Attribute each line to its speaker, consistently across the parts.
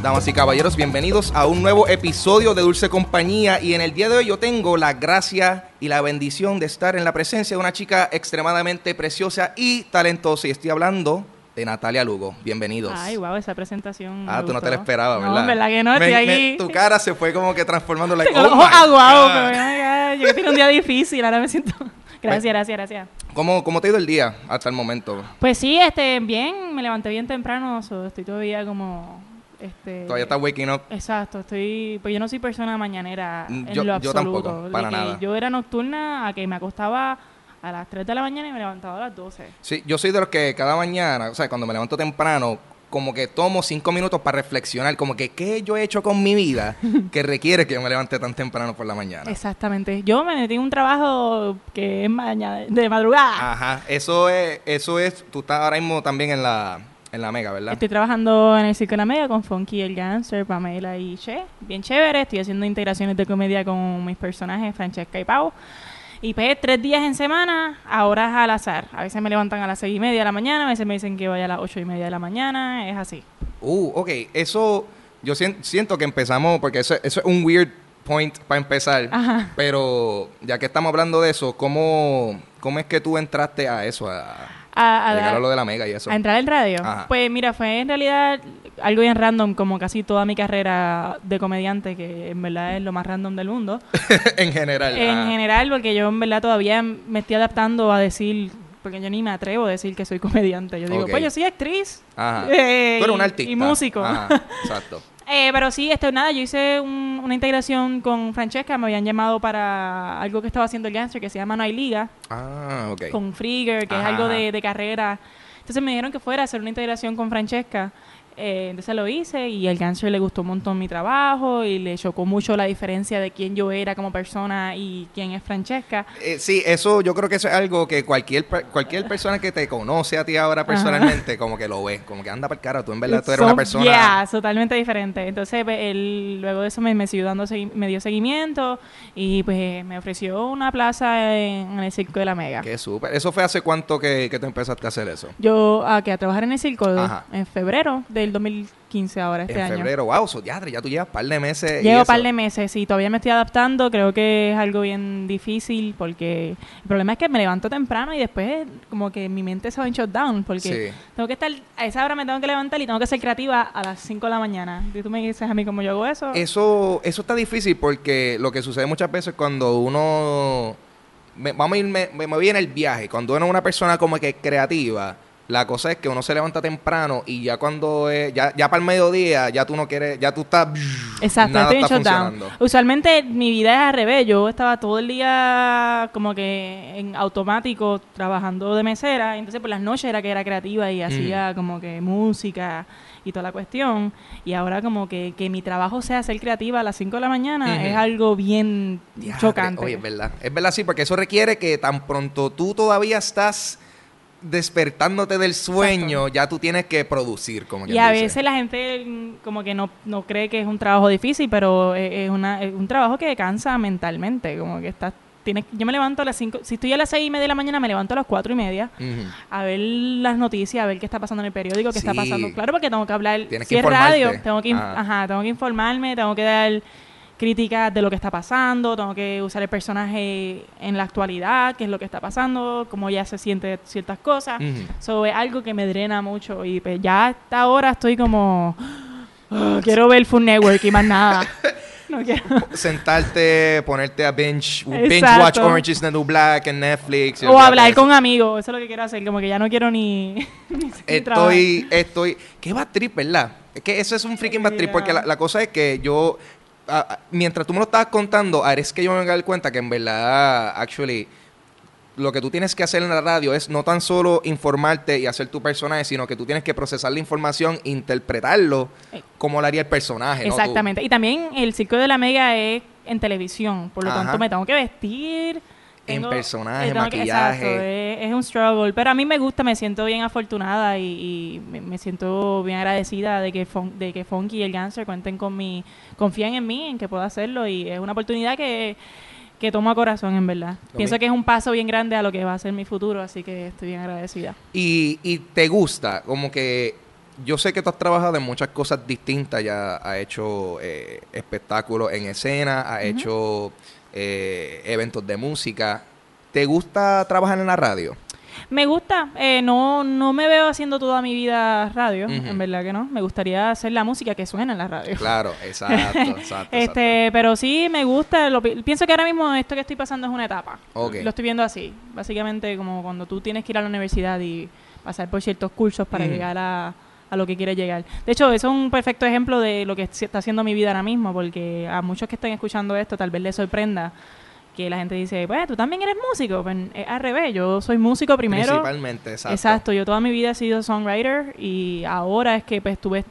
Speaker 1: Damas y caballeros, bienvenidos a un nuevo episodio de Dulce Compañía. Y en el día de hoy yo tengo la gracia y la bendición de estar en la presencia de una chica extremadamente preciosa y talentosa. Y estoy hablando de Natalia Lugo. Bienvenidos.
Speaker 2: Ay, wow, esa presentación.
Speaker 1: Ah, tú no te la esperabas, ¿verdad?
Speaker 2: No, ¿verdad que no? Estoy aquí.
Speaker 1: Tu cara se fue como que transformando. Like,
Speaker 2: Tengo los ojos aguados, pero yo que tengo un día difícil, ahora me siento... Gracias.
Speaker 1: ¿Cómo te ha ido el día hasta el momento?
Speaker 2: Pues sí, bien, me levanté bien temprano, estoy todavía como...
Speaker 1: Todavía estás waking up.
Speaker 2: Exacto, pues yo no soy persona mañanera en lo absoluto.
Speaker 1: Yo tampoco, para nada.
Speaker 2: Yo era nocturna a que me acostaba a las 3 de la mañana y me levantaba a las 12.
Speaker 1: Sí, yo soy de los que cada mañana, o sea, cuando me levanto temprano, como que tomo 5 minutos para reflexionar, como que qué yo he hecho con mi vida que requiere que yo me levante tan temprano por la mañana.
Speaker 2: Exactamente. Yo me metí en un trabajo que es de madrugada.
Speaker 1: Ajá, eso es, tú estás ahora mismo también en la Mega, ¿verdad?
Speaker 2: Estoy trabajando en el Circo de la Mega con Funky el Gangster, Pamela y Che. Bien chévere. Estoy haciendo integraciones de comedia con mis personajes, Francesca y Pau. Y pues 3 días en semana, a horas al azar. A veces me levantan a las 6:30 de la mañana, a veces me dicen que vaya a las 8:30 de la mañana. Es así.
Speaker 1: Ok. Eso, yo siento que empezamos, porque eso es un weird point para empezar.
Speaker 2: Ajá.
Speaker 1: Pero ya que estamos hablando de eso, ¿cómo es que tú entraste a eso? A llegar a lo de la Mega y eso.
Speaker 2: ¿A entrar al radio?
Speaker 1: Ajá.
Speaker 2: Pues mira, fue en realidad algo bien random, como casi toda mi carrera de comediante, que en verdad es lo más random del mundo.
Speaker 1: En general.
Speaker 2: En general, porque yo en verdad todavía me estoy adaptando a decir, porque yo ni me atrevo a decir que soy comediante. Yo digo,
Speaker 1: Ok.
Speaker 2: pues yo soy actriz.
Speaker 1: Ajá. Tú eres un artista.
Speaker 2: Y músico.
Speaker 1: Ajá, exacto.
Speaker 2: Pero sí, nada, yo hice una integración con Francesca, me habían llamado para algo que estaba haciendo el Gangster, que se llama No hay Liga,
Speaker 1: Ok.
Speaker 2: con Frigger, que es algo de carrera. Entonces me dijeron que fuera a hacer una integración con Francesca. Entonces lo hice y al Gangster le gustó un montón mi trabajo y le chocó mucho la diferencia de quién yo era como persona y quién es Francesca.
Speaker 1: Sí, eso yo creo que eso es algo que cualquier persona que te conoce a ti ahora personalmente, como que lo ve, como que anda para el cara, tú en verdad tú eres una persona...
Speaker 2: Yeah, totalmente diferente. Entonces él luego de eso me siguió dando me dio seguimiento y pues me ofreció una plaza en el Circo de la Mega.
Speaker 1: Qué súper. ¿Eso fue hace cuánto que tú empezaste a hacer eso?
Speaker 2: Yo a trabajar en el circo
Speaker 1: Ajá.
Speaker 2: en febrero del 2015 ahora, este año.
Speaker 1: En febrero, wow, ya tú llevas un par de meses.
Speaker 2: Llevo un par de meses, sí, todavía me estoy adaptando, creo que es algo bien difícil porque el problema es que me levanto temprano y después como que mi mente se va en shutdown porque tengo que estar, a esa hora me tengo que levantar y tengo que ser creativa a las 5 de la mañana. Y tú me dices a mí cómo yo hago eso.
Speaker 1: Eso está difícil porque lo que sucede muchas veces cuando uno... me voy en el viaje, cuando uno es una persona como que creativa... La cosa es que uno se levanta temprano y ya cuando ya para el mediodía ya tú no quieres, ya tú estás...
Speaker 2: Exacto,
Speaker 1: nada
Speaker 2: estoy en
Speaker 1: está
Speaker 2: shutdown.
Speaker 1: funcionando.
Speaker 2: Usualmente mi vida es al revés. Yo estaba todo el día como que en automático trabajando de mesera. Y entonces por las noches era que era creativa y hacía como que música y toda la cuestión. Y ahora como que mi trabajo sea ser creativa a las 5 de la mañana es algo bien chocante.
Speaker 1: Oye, es verdad sí, porque eso requiere que tan pronto tú todavía estás despertándote del sueño, ya tú tienes que producir, como quien
Speaker 2: y a
Speaker 1: dice.
Speaker 2: veces la gente como que no cree que es un trabajo difícil, pero es un trabajo que cansa mentalmente, como que yo me levanto a las 5, si estoy a las 6:30 de la mañana, me levanto a las 4:30 a ver las noticias, a ver qué está pasando en el periódico, qué está pasando. Claro, porque tengo que hablar,
Speaker 1: tienes
Speaker 2: si
Speaker 1: que
Speaker 2: es radio,
Speaker 1: informarte.
Speaker 2: tengo que informarme, tengo que dar críticas de lo que está pasando, tengo que usar el personaje en la actualidad, qué es lo que está pasando, cómo ya se siente ciertas cosas. So, es algo que me drena mucho y pues ya hasta ahora estoy como quiero ver Food Network y más nada. No quiero.
Speaker 1: Sentarte, ponerte a binge
Speaker 2: Exacto.
Speaker 1: watch Orange is the New Black en Netflix.
Speaker 2: O hablar con amigos, eso es lo que quiero hacer, como que ya no quiero ni
Speaker 1: Estoy qué bad trip, ¿verdad? Es que eso es un freaking bad trip, porque la cosa es que yo mientras tú me lo estabas contando, ahora es que yo me voy a dar cuenta que en verdad, actually, lo que tú tienes que hacer en la radio es no tan solo informarte y hacer tu personaje, sino que tú tienes que procesar la información, interpretarlo como lo haría el personaje.
Speaker 2: Exactamente.
Speaker 1: ¿No?
Speaker 2: Y también el Circo de la Mega es en televisión, por lo tanto me tengo que vestir
Speaker 1: en personaje, maquillaje.
Speaker 2: Exacto, es un struggle. Pero a mí me gusta, me siento bien afortunada y me siento bien agradecida de que Funky y el Gangster confían en mí, en que puedo hacerlo. Y es una oportunidad que tomo a corazón, en verdad. Pienso que es un paso bien grande a lo que va a ser mi futuro, así que estoy bien agradecida.
Speaker 1: Y te gusta, como que yo sé que tú has trabajado en muchas cosas distintas, ya has hecho espectáculos en escena, has hecho eventos de música. ¿Te gusta trabajar en la radio?
Speaker 2: Me gusta, no me veo haciendo toda mi vida radio, en verdad que no. Me gustaría hacer la música que suena en la radio.
Speaker 1: Claro, exacto.
Speaker 2: Pero sí me gusta, pienso que ahora mismo esto que estoy pasando es una etapa.
Speaker 1: Okay.
Speaker 2: Lo estoy viendo así, básicamente como cuando tú tienes que ir a la universidad y pasar por ciertos cursos para llegar a lo que quieres llegar. De hecho, eso es un perfecto ejemplo de lo que está haciendo mi vida ahora mismo, porque a muchos que estén escuchando esto tal vez les sorprenda que la gente dice, pues, ¿tú también eres músico? Pues, al revés, yo soy músico primero.
Speaker 1: Principalmente, exacto.
Speaker 2: Exacto, yo toda mi vida he sido songwriter y ahora es que pues tuve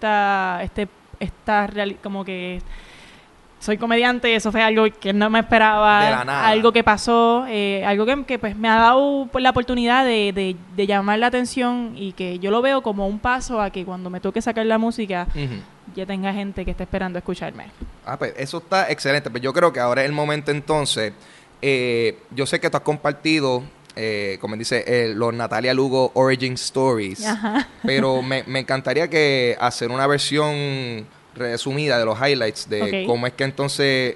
Speaker 2: como que soy comediante, eso fue algo que no me esperaba.
Speaker 1: De la nada.
Speaker 2: Algo que pasó, algo que pues me ha dado la oportunidad de llamar la atención y que yo lo veo como un paso a que cuando me toque sacar la música ya tenga gente que esté esperando escucharme.
Speaker 1: Pues eso está excelente. Pues yo creo que ahora es el momento entonces. Yo sé que tú has compartido, como dice, los Natalia Lugo Origin Stories. Ajá. Pero me encantaría que hacer una versión resumida de los highlights de cómo es que entonces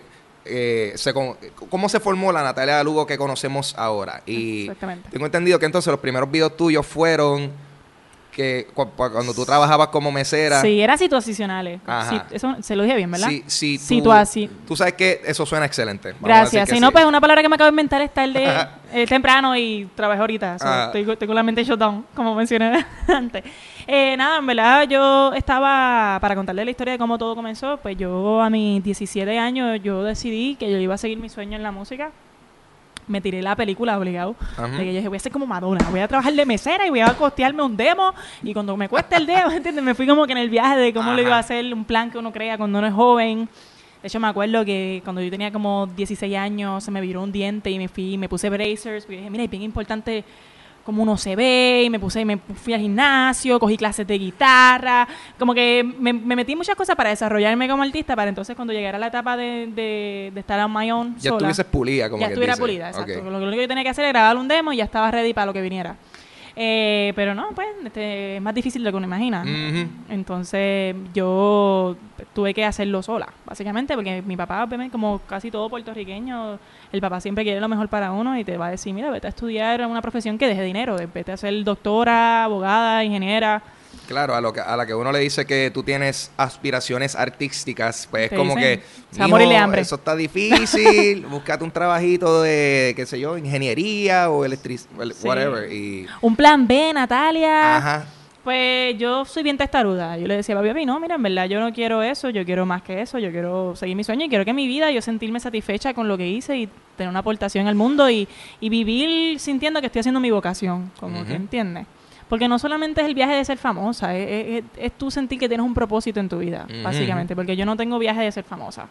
Speaker 1: cómo se formó la Natalia Lugo que conocemos ahora. Y
Speaker 2: exactamente.
Speaker 1: Tengo entendido que entonces los primeros videos tuyos fueron que cuando tú trabajabas como mesera.
Speaker 2: Sí, eran situacionales. Sí, eso se lo dije bien, ¿verdad?
Speaker 1: Sí, tú sabes que eso suena excelente.
Speaker 2: Gracias. Si no, pues una palabra que me acabo de inventar es tarde, temprano y trabajé ahorita. Estoy con la mente shutdown, como mencioné antes. Nada, en verdad yo estaba, para contarle la historia de cómo todo comenzó, pues yo a mis 17 años yo decidí que yo iba a seguir mi sueño en la música. Me tiré la película obligado. De que yo dije, voy a ser como Madonna, voy a trabajar de mesera y voy a costearme un demo. Y cuando me cueste el demo, ¿entiendes? Me fui como que en el viaje de cómo lo iba a hacer, un plan que uno crea cuando uno es joven. De hecho, me acuerdo que cuando yo tenía como 16 años, se me viró un diente y me puse bracers. Porque dije, mira, es bien importante cómo uno se ve, y me fui al gimnasio, cogí clases de guitarra, como que me metí en muchas cosas para desarrollarme como artista, para entonces cuando llegara la etapa de estar on my own
Speaker 1: ya
Speaker 2: sola,
Speaker 1: estuvieses pulida, como
Speaker 2: ya estuviera pulida, exacto. Lo único que yo tenía que hacer era grabar un demo y ya estaba ready para lo que viniera. Pero no, pues, es más difícil de lo que uno imagina. Entonces, yo tuve que hacerlo sola, básicamente, porque mi papá, obviamente, como casi todo puertorriqueño, el papá siempre quiere lo mejor para uno y te va a decir, mira, vete a estudiar una profesión que deje dinero, vete a ser doctora, abogada, ingeniera.
Speaker 1: Claro, a la que uno le dice que tú tienes aspiraciones artísticas, pues es como
Speaker 2: dicen,
Speaker 1: que,
Speaker 2: se va a morir de hambre.
Speaker 1: Eso está difícil, búscate un trabajito de, qué sé yo, ingeniería o whatever. Y
Speaker 2: un plan B, Natalia.
Speaker 1: Ajá.
Speaker 2: Pues yo soy bien testaruda. Yo le decía a papi, no, mira, en verdad yo no quiero eso, yo quiero más que eso, yo quiero seguir mi sueño y quiero que en mi vida yo sentirme satisfecha con lo que hice y tener una aportación al mundo y vivir sintiendo que estoy haciendo mi vocación, como que entiendes. Porque no solamente es el viaje de ser famosa, es tú sentir que tienes un propósito en tu vida, básicamente, porque yo no tengo viaje de ser famosa.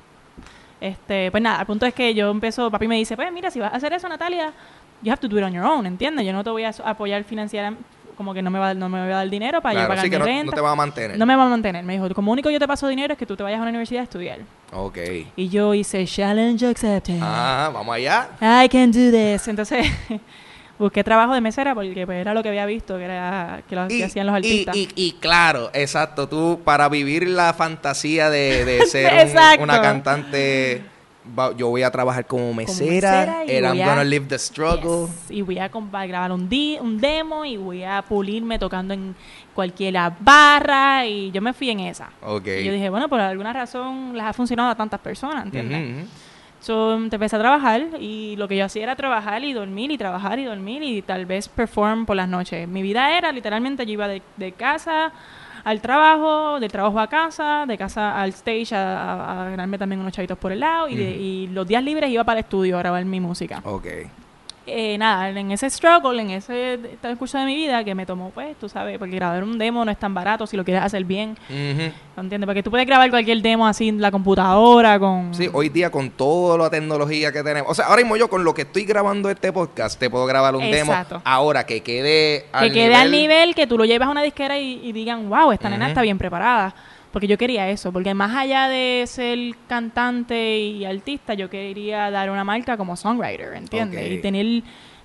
Speaker 2: Pues nada, el punto es que papi me dice, pues mira, si vas a hacer eso, Natalia, you have to do it on your own, ¿entiendes? Yo no te voy a apoyar financieramente, como que no me va a dar dinero para yo pagar mi renta.
Speaker 1: No te va a mantener.
Speaker 2: No me va a mantener. Me dijo, como único yo te paso dinero es que tú te vayas a una universidad a estudiar.
Speaker 1: Ok.
Speaker 2: Y yo hice challenge accepted.
Speaker 1: Vamos allá.
Speaker 2: I can do this. Entonces busqué trabajo de mesera porque pues, era lo que había visto, que hacían los artistas.
Speaker 1: Y claro, exacto. Tú, para vivir la fantasía de ser una cantante, yo voy a trabajar como mesera and I'm gonna live the struggle.
Speaker 2: Yes, y voy a grabar un demo y voy a pulirme tocando en cualquier barra y yo me fui en esa.
Speaker 1: Okay.
Speaker 2: Y yo dije, bueno, por alguna razón les ha funcionado a tantas personas, ¿entiendes? So, empecé a trabajar y lo que yo hacía era trabajar y dormir y trabajar y dormir y tal vez perform por las noches. Mi vida era literalmente, yo iba de casa al trabajo, del trabajo a casa, de casa al stage a ganarme también unos chavitos por el lado y los días libres iba para el estudio a grabar mi música.
Speaker 1: Okay.
Speaker 2: Nada, en ese struggle, en ese transcurso de mi vida que me tomó, pues, tú sabes, porque grabar un demo no es tan barato si lo quieres hacer bien. ¿Entiendes? Porque tú puedes grabar cualquier demo así en la computadora con...
Speaker 1: Sí, hoy día con toda la tecnología que tenemos. O sea, ahora mismo yo con lo que estoy grabando este podcast te puedo grabar un demo ahora que quede al nivel
Speaker 2: que tú lo llevas a una disquera y digan, wow, esta nena está bien preparada. Porque yo quería eso, porque más allá de ser cantante y artista, yo quería dar una marca como songwriter, ¿entiendes? Y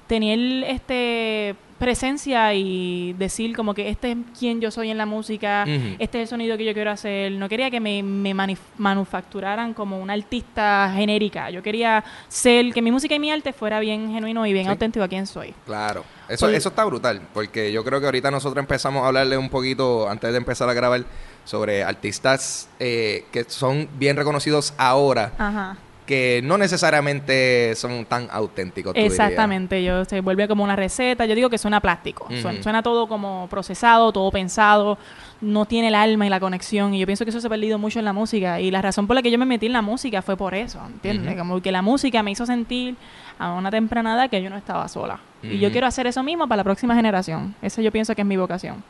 Speaker 2: tener presencia y decir como que este es quien yo soy en la música, este es el sonido que yo quiero hacer. No quería que me manufacturaran como una artista genérica. Yo quería ser, que mi música y mi arte fuera bien genuino y bien auténtico a quien soy.
Speaker 1: Claro. Eso está brutal, porque yo creo que ahorita nosotros empezamos a hablarle un poquito, antes de empezar a grabar, sobre artistas que son bien reconocidos ahora.
Speaker 2: Ajá.
Speaker 1: Que no necesariamente son tan auténticos.
Speaker 2: Exactamente, se vuelve como una receta. Yo digo que suena plástico, suena todo como procesado, todo pensado, no tiene el alma y la conexión, y yo pienso que eso se ha perdido mucho en la música, y la razón por la que yo me metí en la música fue por eso, ¿entiendes? Como que la música me hizo sentir a una temprana edad que yo no estaba sola, y yo quiero hacer eso mismo para la próxima generación. Eso yo pienso que es mi vocación.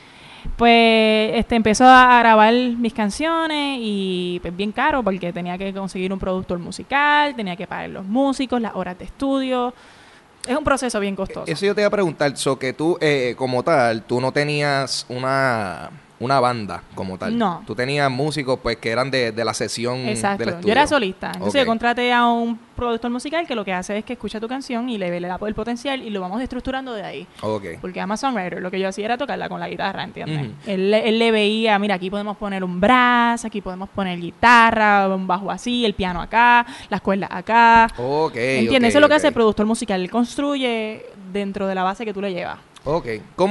Speaker 2: Pues empezó a grabar mis canciones y pues bien caro, porque tenía que conseguir un productor musical, tenía que pagar los músicos, las horas de estudio. Es un proceso bien costoso.
Speaker 1: Eso yo te iba a preguntar, que tú como tal, tú no tenías una banda como tal.
Speaker 2: No.
Speaker 1: Tú tenías músicos pues que eran de la sesión.
Speaker 2: Exacto.
Speaker 1: Del estudio.
Speaker 2: Yo era solista. Entonces yo contraté a un productor musical que lo que hace es que escucha tu canción y le da el potencial y lo vamos estructurando de ahí.
Speaker 1: Okay.
Speaker 2: Porque ama songwriter, lo que yo hacía era tocarla con la guitarra, ¿entiendes? Él le veía, mira, aquí podemos poner un brass, aquí podemos poner guitarra, un bajo así, el piano acá, las cuerdas acá. ¿Entiendes? Eso es lo que hace el productor musical. Él construye dentro de la base que tú le llevas.
Speaker 1: Ok.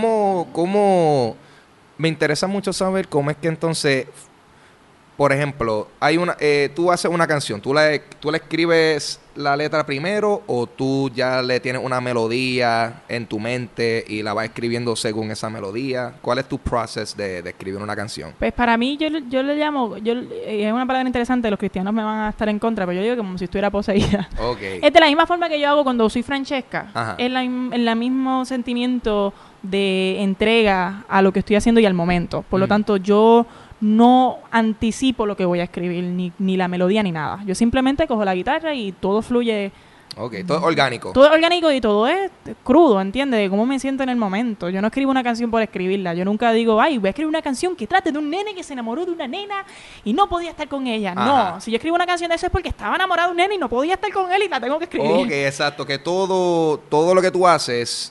Speaker 1: ¿Cómo me interesa mucho saber cómo es que entonces, por ejemplo, tú haces una canción, ¿tú la escribes la letra primero o tú ya le tienes una melodía en tu mente y la vas escribiendo según esa melodía? ¿Cuál es tu proceso de escribir una canción?
Speaker 2: Pues para mí yo le llamo, es una palabra interesante, los cristianos me van a estar en contra, pero yo digo como si estuviera poseída.
Speaker 1: Okay.
Speaker 2: Es de la misma forma que yo hago cuando soy Francesca.
Speaker 1: Ajá.
Speaker 2: Es el mismo sentimiento de entrega a lo que estoy haciendo y al momento. Por lo tanto, yo no anticipo lo que voy a escribir, ni la melodía ni nada. Yo simplemente cojo la guitarra y todo fluye.
Speaker 1: Ok, todo es orgánico.
Speaker 2: Todo es orgánico y todo es crudo, ¿entiendes? De cómo me siento en el momento. Yo no escribo una canción por escribirla. Yo nunca digo, ay, voy a escribir una canción que trate de un nene que se enamoró de una nena y no podía estar con ella. Ajá. No, si yo escribo una canción de eso es porque estaba enamorado de un nene y no podía estar con él y la tengo que escribir.
Speaker 1: Ok, exacto. Que todo lo que tú haces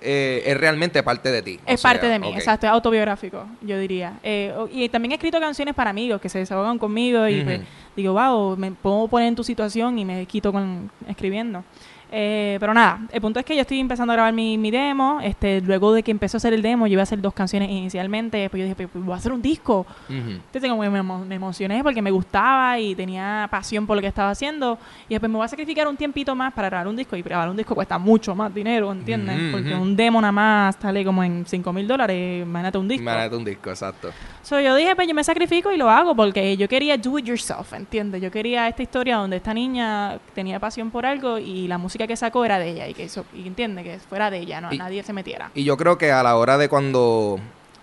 Speaker 1: es realmente parte de ti.
Speaker 2: Es parte de mí, exacto, es autobiográfico, yo diría. Y también he escrito canciones para amigos que se desahogan conmigo y pues, digo, wow, me puedo poner en tu situación y me quito con escribiendo. Pero nada, el punto es que yo estoy empezando a grabar mi demo. Luego de que empezó a hacer el demo, yo iba a hacer 2 canciones inicialmente. Después yo dije, pues voy a hacer un disco. Entonces como me emocioné porque me gustaba y tenía pasión por lo que estaba haciendo. Y después me voy a sacrificar un tiempito más para grabar un disco. Y grabar un disco cuesta mucho más dinero, ¿entiendes? Porque un demo nada más sale como en $5,000. Imagínate un disco.
Speaker 1: Imagínate un disco, exacto.
Speaker 2: Yo dije, pues yo me sacrifico y lo hago porque yo quería do it yourself, ¿entiendes? Yo quería esta historia donde esta niña tenía pasión por algo y la música que sacó era de ella y entiende que fuera de ella, no nadie se metiera. Y
Speaker 1: yo creo que a la hora de cuando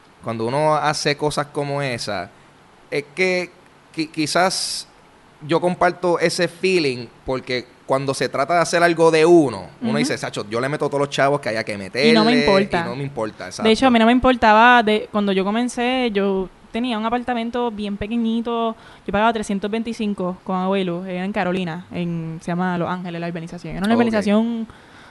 Speaker 1: uno hace cosas como esa, es que quizás yo comparto ese feeling porque cuando se trata de hacer algo de uno dice, Sacho, yo le meto todos los chavos que haya que meterle.
Speaker 2: Y no me importa.
Speaker 1: Exacto.
Speaker 2: De hecho, a mí no me importaba, cuando yo comencé, yo tenía un apartamento bien pequeñito, yo pagaba $325 con abuelo, era en Carolina, se llama Los Ángeles, la urbanización. Era una urbanización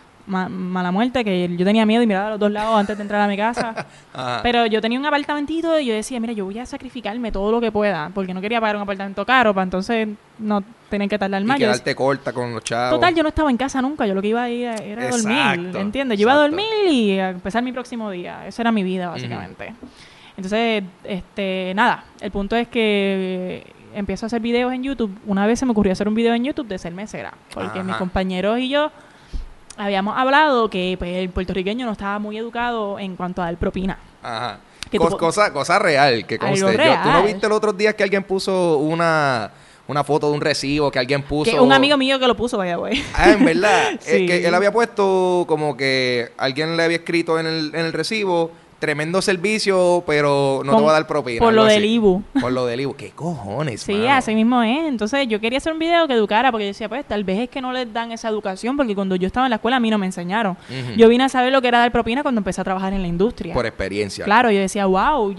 Speaker 2: mala muerte, que yo tenía miedo y miraba a los dos lados antes de entrar a mi casa. Pero yo tenía un apartamentito y yo decía, mira, yo voy a sacrificarme todo lo que pueda, porque no quería pagar un apartamento caro para entonces no tener que tardar más.
Speaker 1: Y quedarte corta con los chavos.
Speaker 2: Total, yo no estaba en casa nunca, yo lo que iba a ir era a dormir, ¿entiendes? Yo iba a dormir y a empezar mi próximo día. Esa era mi vida, básicamente. Entonces, nada, el punto es que empiezo a hacer videos en YouTube. Una vez se me ocurrió hacer un video en YouTube de ser mesera, porque mis compañeros y yo habíamos hablado que pues, el puertorriqueño no estaba muy educado en cuanto a dar propina.
Speaker 1: Ajá. Cosa real, que conste. ¿Tú no viste los otros días que alguien puso una foto de un recibo que alguien puso?
Speaker 2: Que un amigo mío que lo puso, vaya, güey.
Speaker 1: En verdad.
Speaker 2: Sí.
Speaker 1: Es que él había puesto como que alguien le había escrito en el recibo, tremendo servicio, pero no te va a dar propina.
Speaker 2: Por lo del IBU.
Speaker 1: Por lo del IBU. ¿Qué cojones,
Speaker 2: Sí,
Speaker 1: mano?
Speaker 2: así mismo es. Entonces, yo quería hacer un video que educara, porque yo decía, pues, tal vez es que no les dan esa educación, porque cuando yo estaba en la escuela a mí no me enseñaron. Yo vine a saber lo que era dar propina cuando empecé a trabajar en la industria.
Speaker 1: Por experiencia.
Speaker 2: Claro, yo decía, wow,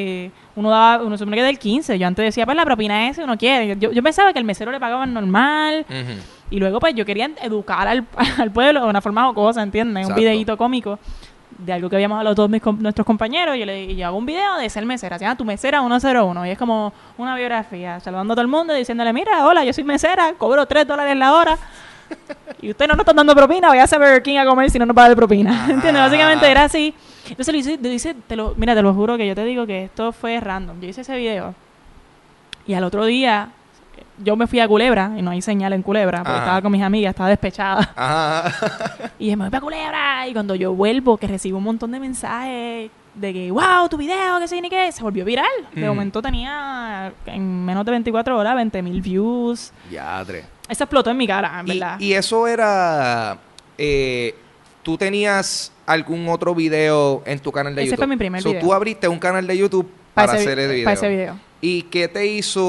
Speaker 2: uno supone que del 15. Yo antes decía, pues, la propina es si uno quiere. Yo pensaba que el mesero le pagaban normal, Y luego, pues, yo quería educar al pueblo de una forma jocosa, ¿entiendes? Un videíto cómico de algo que habíamos hablado todos nuestros compañeros. Y yo hago un video de ser mesera. Se llama Tu Mesera 101. Y es como una biografía, saludando a todo el mundo, diciéndole, mira, hola, yo soy mesera, cobro $3 la hora. Y usted no nos está dando propina, vaya a Burger King a comer si no nos paga de propina. ¿Entiendes? Básicamente era así. Entonces lo hice, mira, te lo juro que yo te digo que esto fue random. Yo hice ese video y al otro día yo me fui a Culebra y no hay señal en Culebra porque estaba con mis amigas, estaba despechada. Y dije, me voy para Culebra. Y cuando yo vuelvo, que recibo un montón de mensajes de que, wow, tu video, que sé ni qué, se volvió viral. De momento tenía en menos de 24 horas 20,000 views.
Speaker 1: Yadre.
Speaker 2: Eso explotó en mi cara, en verdad.
Speaker 1: Y eso era... ¿tú tenías algún otro video en tu canal de YouTube?
Speaker 2: Ese fue mi primer video.
Speaker 1: Tú abriste un canal de YouTube para hacer el video.
Speaker 2: Para ese video.
Speaker 1: ¿Y qué te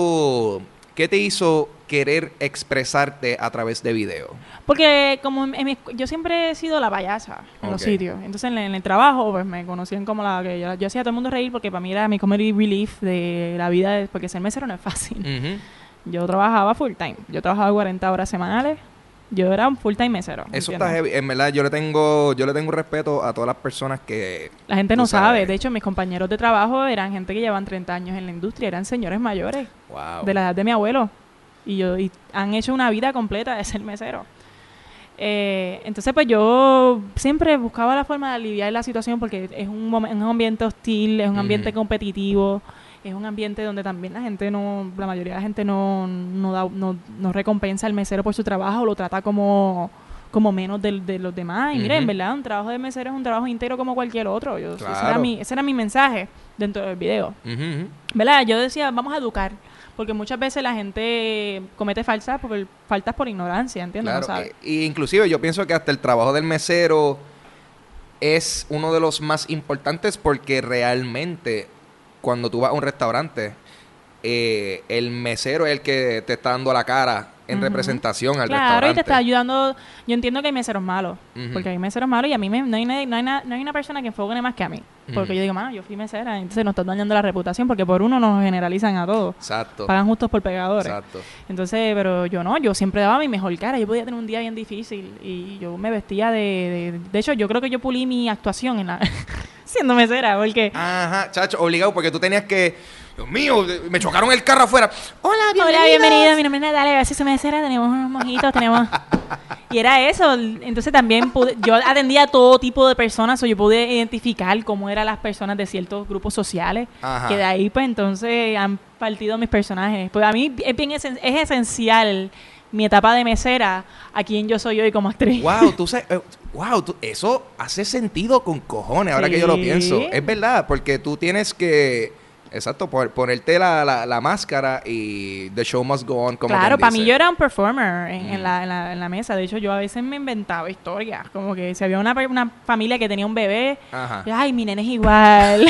Speaker 1: hizo querer expresarte a través de video?
Speaker 2: Porque como yo siempre he sido la payasa en los sitios. Entonces en el trabajo pues me conocían como la que yo hacía a todo el mundo reír porque para mí era mi comedy relief de la vida, porque ser mesero no es fácil. Yo trabajaba full time. Yo trabajaba 40 horas semanales. Yo era un full time mesero.
Speaker 1: Eso está heavy. En verdad, yo le tengo respeto a todas las personas que...
Speaker 2: La gente no sabe. De hecho, mis compañeros de trabajo eran gente que llevan 30 años en la industria. Eran señores mayores.
Speaker 1: Wow.
Speaker 2: De la edad de mi abuelo. Y han hecho una vida completa de ser mesero. Entonces, pues yo siempre buscaba la forma de aliviar la situación porque es un ambiente hostil, es un ambiente competitivo. Es un ambiente donde también la mayoría de la gente no recompensa al mesero por su trabajo, lo trata como menos de los demás. Y mira, en verdad, un trabajo de mesero es un trabajo íntegro como cualquier otro. Claro. Ese era mi mensaje dentro del video. ¿Verdad? Yo decía, vamos a educar. Porque muchas veces la gente comete faltas por ignorancia, ¿entiendes?
Speaker 1: Claro,
Speaker 2: no sabe.
Speaker 1: Y inclusive yo pienso que hasta el trabajo del mesero es uno de los más importantes porque realmente... Cuando tú vas a un restaurante, el mesero es el que te está dando la cara en representación al restaurante.
Speaker 2: Claro, y te está ayudando. Yo entiendo que hay meseros malos, porque hay meseros malos y a mí no hay una persona que enfoque más que a mí. Porque yo digo, mano, yo fui mesera, entonces nos están dañando la reputación porque por uno nos generalizan a todos.
Speaker 1: Exacto.
Speaker 2: Pagan justos por pecadores.
Speaker 1: Exacto.
Speaker 2: Entonces, pero yo no, yo siempre daba mi mejor cara. Yo podía tener un día bien difícil y yo me vestía de hecho, yo creo que yo pulí mi actuación siendo mesera, porque...
Speaker 1: Ajá, chacho, obligado, porque tú tenías que... Dios mío, me chocaron el carro afuera. Hola,
Speaker 2: bienvenida, mi nombre es Natalia, a ver si soy mesera, tenemos unos mojitos, tenemos... Y era eso, entonces también yo atendía a todo tipo de personas, o yo pude identificar cómo eran las personas de ciertos grupos sociales, que de ahí pues entonces han partido mis personajes. Pues a mí es esencial mi etapa de mesera a quien yo soy hoy como actriz.
Speaker 1: Wow, eso hace sentido con cojones ahora que yo lo pienso. Es verdad, porque tú tienes que... Exacto, ponerte la máscara y the show must go on, como
Speaker 2: claro, para mí yo era un performer en la mesa. De hecho, yo a veces me inventaba historias. Como que si había una familia que tenía un bebé, yo, ay, mi nene es igual.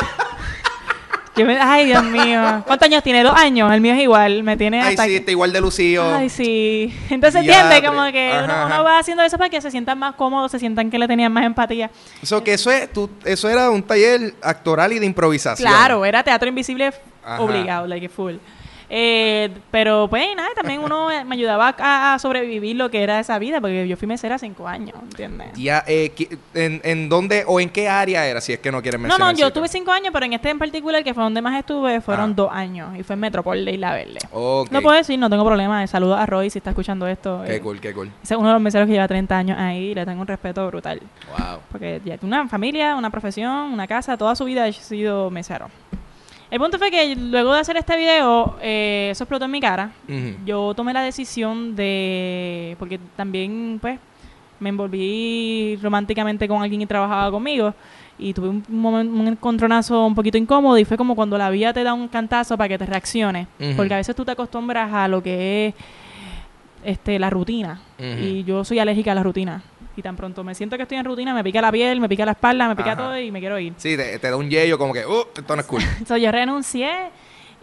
Speaker 2: Ay, Dios mío. ¿Cuántos años tiene? 2 años. El mío es igual. Me tiene
Speaker 1: hasta... Ay, sí, está igual de lucido.
Speaker 2: Ay, sí. Entonces, ¿entiendes? Como que uno va haciendo eso para que se sientan más cómodos, se sientan que le tenían más empatía.
Speaker 1: Eso era un taller actoral y de improvisación.
Speaker 2: Claro, era teatro invisible obligado, like full. Pero pues nada, también uno me ayudaba a sobrevivir lo que era esa vida, porque yo fui mesera 5 años, ¿entiendes?
Speaker 1: Ya, ¿en dónde o en qué área era, si es que no quieres mencionar?
Speaker 2: No, yo tuve 5 años, pero en este en particular, que fue donde más estuve, fueron 2 años, y fue en Metropol de Isla Verde.
Speaker 1: Okay.
Speaker 2: No puedo decir, no tengo problema. Saludos a Roy si está escuchando esto.
Speaker 1: Qué cool.
Speaker 2: Ese es uno de los meseros que lleva 30 años ahí, y le tengo un respeto brutal.
Speaker 1: Wow.
Speaker 2: Porque ya tiene una familia, una profesión, una casa, toda su vida ha sido mesero. El punto fue que luego de hacer este video, eso explotó en mi cara. Yo tomé la decisión porque también, pues, me envolví románticamente con alguien que trabajaba conmigo y tuve un encontronazo un poquito incómodo y fue como cuando la vida te da un cantazo para que te reacciones. Porque a veces tú te acostumbras a lo que es la rutina. Y yo soy alérgica a la rutina. Y tan pronto me siento que estoy en rutina, me pica la piel, me pica la espalda, me pica todo y me quiero ir.
Speaker 1: Sí, te da un yello como que, esto no es cool.
Speaker 2: Yo renuncié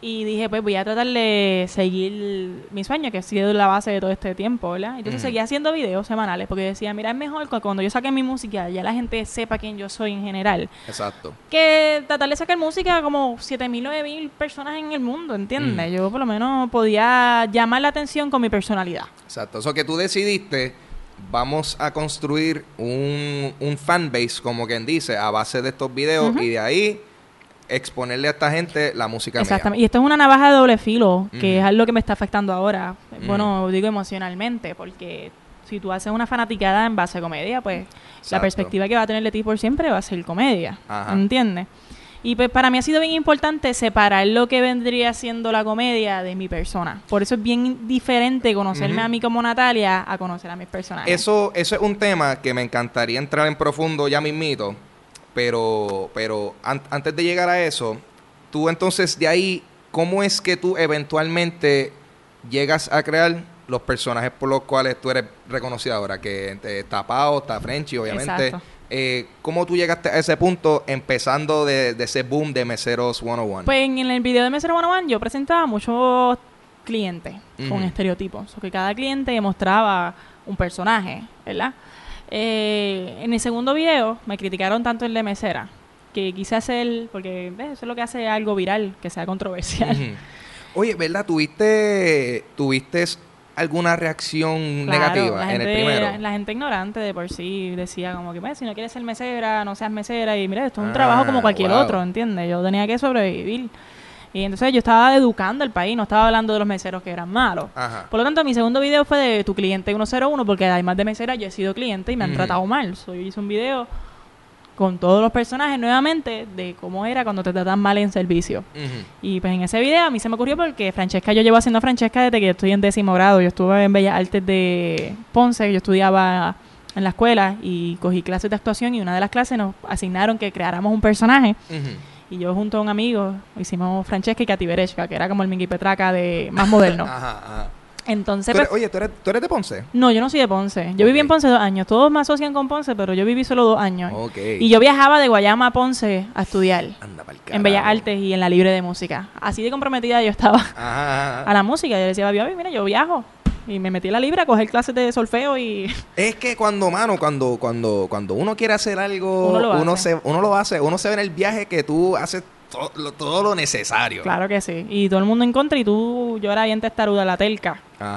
Speaker 2: Y dije, pues voy a tratar de seguir mi sueño, que ha sido la base de todo este tiempo, ¿verdad? Entonces seguía haciendo videos semanales, porque decía, mira, es mejor cuando yo saque mi música, ya la gente sepa quién yo soy en general.
Speaker 1: Exacto.
Speaker 2: Que tratar de sacar música como 7,000, 9,000 personas en el mundo, ¿entiendes? Yo por lo menos podía llamar la atención con mi personalidad.
Speaker 1: Exacto. Eso que tú decidiste, vamos a construir un fanbase, como quien dice, a base de estos videos y de ahí exponerle a esta gente la música
Speaker 2: Exactamente.
Speaker 1: mía.
Speaker 2: Y esto es una navaja de doble filo, que es algo que me está afectando ahora. Bueno, digo emocionalmente, porque si tú haces una fanaticada en base a comedia, pues la perspectiva que va a tener de ti por siempre va a ser comedia. ¿Entiendes? Y pues para mí ha sido bien importante separar lo que vendría siendo la comedia de mi persona. Por eso es bien diferente conocerme a mí como Natalia a conocer a mis personajes.
Speaker 1: Eso es un tema que me encantaría entrar en profundo ya mismito. Pero antes de llegar a eso, tú entonces de ahí, ¿cómo es que tú eventualmente llegas a crear los personajes por los cuales tú eres reconocida ahora? Que está Pao, está Frenchy, obviamente.
Speaker 2: Exacto.
Speaker 1: ¿Cómo tú llegaste a ese punto empezando de ese boom de Meseros 101?
Speaker 2: Pues en el video de Mesero 101 yo presentaba muchos clientes con estereotipos. O que cada cliente mostraba un personaje, ¿verdad? En el segundo video me criticaron tanto el de mesera que quise hacer, porque eso es lo que hace algo viral, que sea controversial.
Speaker 1: Oye, ¿verdad? ¿Tuviste alguna reacción negativa en el primero?
Speaker 2: La gente ignorante de por sí decía como que, si no quieres ser mesera, no seas mesera. Y mira, esto es un trabajo como cualquier otro, ¿entiendes? Yo tenía que sobrevivir. Y entonces yo estaba educando al país, no estaba hablando de los meseros que eran malos. Por lo tanto, mi segundo video fue de tu cliente 101, porque además de mesera yo he sido cliente y me han tratado mal. Yo hice un video con todos los personajes nuevamente de cómo era cuando te tratan mal en servicio. Y pues en ese video a mí se me ocurrió porque Francesca, yo llevo haciendo Francesca desde que estoy en 10º grado. Yo estuve en Bellas Artes de Ponce, yo estudiaba en la escuela y cogí clases de actuación y una de las clases nos asignaron que creáramos un personaje. Y yo junto a un amigo hicimos Francesca y Katy Bereshka, que era como el Mingy Petraca de más moderno. Entonces,
Speaker 1: ¿Tú eres de Ponce?
Speaker 2: No, yo no soy de Ponce. Yo viví en Ponce 2 años. Todos me asocian con Ponce, pero yo viví solo 2 años. Y yo viajaba de Guayama a Ponce a estudiar. En Bellas Artes y en la Libre de Música. Así de comprometida yo estaba a la música. Yo le decía a Babi, mira, yo viajo. Y me metí en la Libre a coger clases de solfeo y...
Speaker 1: Es que cuando uno quiere hacer algo, uno lo hace. Uno se ve en el viaje que tú haces todo lo necesario.
Speaker 2: Claro que sí. Y todo el mundo en contra y yo era bien testaruda, la telca.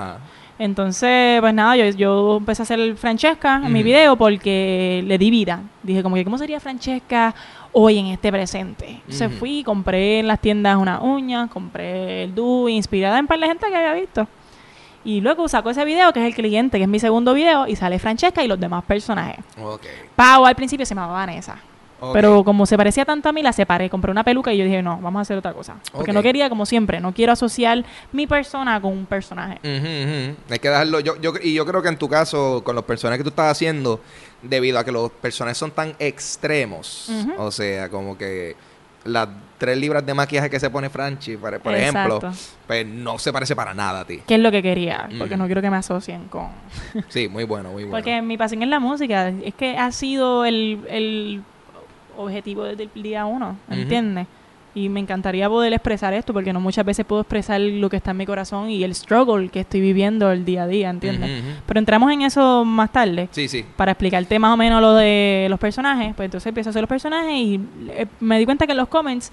Speaker 2: Entonces, pues nada, yo empecé a hacer Francesca en mi video porque le di vida. Dije como que, ¿cómo sería Francesca hoy en este presente? Entonces fui, compré en las tiendas unas uñas, compré el DU, inspirada en par de gente que había visto. Y luego sacó ese video, que es el cliente, que es mi segundo video, y sale Francesca y los demás personajes. Pau al principio se llamaba Vanessa. Pero como se parecía tanto a mí, la separé. Compré una peluca y yo dije, no, vamos a hacer otra cosa. Porque no quería, como siempre, no quiero asociar mi persona con un personaje.
Speaker 1: Hay que dejarlo. Y yo creo que en tu caso, con los personajes que tú estás haciendo, debido a que los personajes son tan extremos, o sea, como que las 3 libras de maquillaje que se pone Franchi, por ejemplo, pues no se parece para nada a ti.
Speaker 2: ¿Qué es lo que quería? Porque no quiero que me asocien con...
Speaker 1: Sí, muy bueno, muy bueno.
Speaker 2: Porque mi pasión es la música. Es que ha sido el objetivo desde el día 1, ¿entiendes? Y me encantaría poder expresar esto, porque no muchas veces puedo expresar lo que está en mi corazón y el struggle que estoy viviendo el día a día, ¿entiendes? Pero entramos en eso más tarde.
Speaker 1: Sí.
Speaker 2: Para explicarte más o menos lo de los personajes. Pues entonces empiezo a hacer los personajes y me di cuenta que en los comments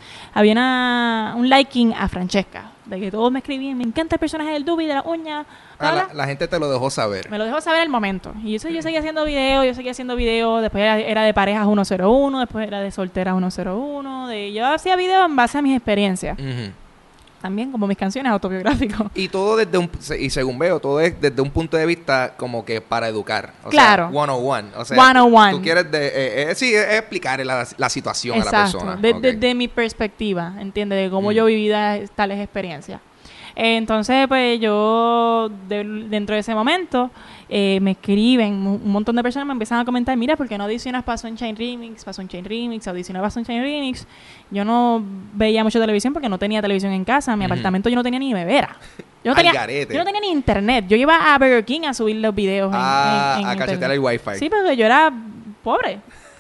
Speaker 2: había un liking a Francesca. De que todos me escribían, me encanta el personaje del Dubi, de la uña.
Speaker 1: La gente te lo dejó saber.
Speaker 2: Me lo dejó saber al momento. Y eso yo seguía haciendo videos, después era de parejas 101, después era de solteras 101. Yo hacía videos en base a mis experiencias. También como mis canciones autobiográficas.
Speaker 1: Y todo y según veo, todo es desde un punto de vista como que para educar. O
Speaker 2: claro.
Speaker 1: sea, 101. O sea,
Speaker 2: 101.
Speaker 1: Tú quieres es explicar la situación a la persona.
Speaker 2: Desde mi perspectiva, ¿entiendes? De cómo yo viví tales experiencias. Entonces, pues yo, dentro de ese momento, me escriben, un montón de personas me empiezan a comentar, mira, ¿por qué no audicionas para Sunshine Remix? Audicioné para Sunshine Remix. Yo no veía mucho televisión porque no tenía televisión en casa. En mi apartamento yo no tenía ni nevera. Yo no tenía ni internet. Yo iba a Burger King a subir los videos
Speaker 1: a cachetear el wifi.
Speaker 2: Sí, porque yo era pobre.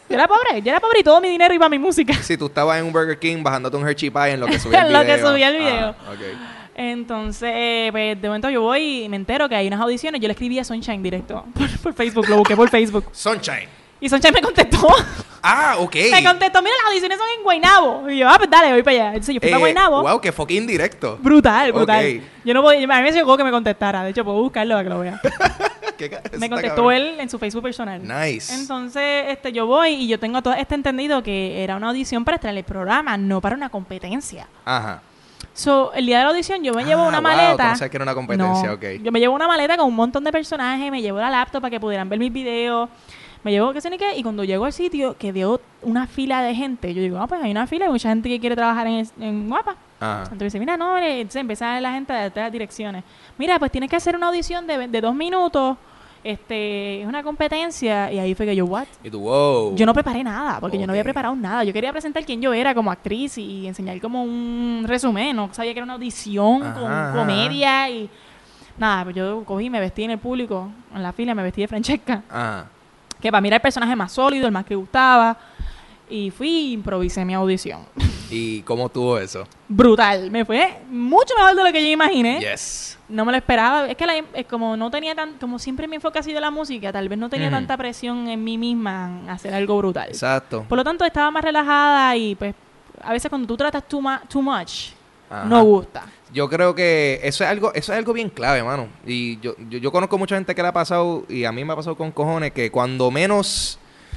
Speaker 2: Yo era pobre y todo mi dinero iba a mi música.
Speaker 1: Si tú estabas en un Burger King bajándote un Hershey Pie en lo que subía el video.
Speaker 2: En lo que subía el video.
Speaker 1: Okay.
Speaker 2: Entonces, pues, de momento yo voy y me entero que hay unas audiciones. Yo le escribí a Sunshine directo por Facebook, lo busqué por Facebook.
Speaker 1: Sunshine.
Speaker 2: Y Sunshine me contestó.
Speaker 1: Ah, ok.
Speaker 2: Me contestó, mira, las audiciones son en Guaynabo. Y yo, pues dale, voy para allá. Entonces yo fui para Guaynabo.
Speaker 1: Wow, que fucking directo.
Speaker 2: Brutal.
Speaker 1: Okay.
Speaker 2: Yo no podía, a mí me llegó que me contestara. De hecho, puedo buscarlo para que lo vea. Me contestó él en su Facebook personal.
Speaker 1: Nice.
Speaker 2: Entonces, yo voy y yo tengo todo entendido que era una audición para estar en el programa, no para una competencia.
Speaker 1: Ajá.
Speaker 2: So, el día de la audición yo me llevo una maleta.
Speaker 1: No sé que era una competencia,
Speaker 2: no,
Speaker 1: ok.
Speaker 2: Yo me llevo una maleta con un montón de personajes, me llevo la laptop para que pudieran ver mis videos, me llevo qué sé ni qué, y cuando llego al sitio que veo una fila de gente, yo digo, pues hay una fila, hay mucha gente que quiere trabajar en Guapa. Ajá. Entonces dice, mira, no, entonces empieza a ver la gente de las direcciones. Mira, pues tienes que hacer una audición de 2 minutos. Es una competencia. Y ahí fue que yo, ¿what?
Speaker 1: Y tú, wow.
Speaker 2: Yo no preparé nada, porque yo no había preparado nada. Yo quería presentar quién yo era como actriz y enseñar como un resumen. No sabía que era una audición con comedia y... Nada, pues yo cogí, me vestí en el público, en la fila, me vestí de Francesca. Que para mí era el personaje más sólido, el más que gustaba. Y fui e improvisé mi audición.
Speaker 1: ¿Y cómo tuvo eso?
Speaker 2: Brutal. Me fue mucho mejor de lo que yo imaginé.
Speaker 1: Yes.
Speaker 2: No me lo esperaba. Es que como no tenía como siempre mi enfoque ha sido la música, tal vez no tenía tanta presión en mí misma en hacer algo brutal.
Speaker 1: Exacto.
Speaker 2: Por lo tanto, estaba más relajada y pues a veces cuando tú tratas too much, no gusta.
Speaker 1: Yo creo que eso es algo bien clave, mano. Y yo conozco mucha gente que le ha pasado, y a mí me ha pasado con cojones, que cuando menos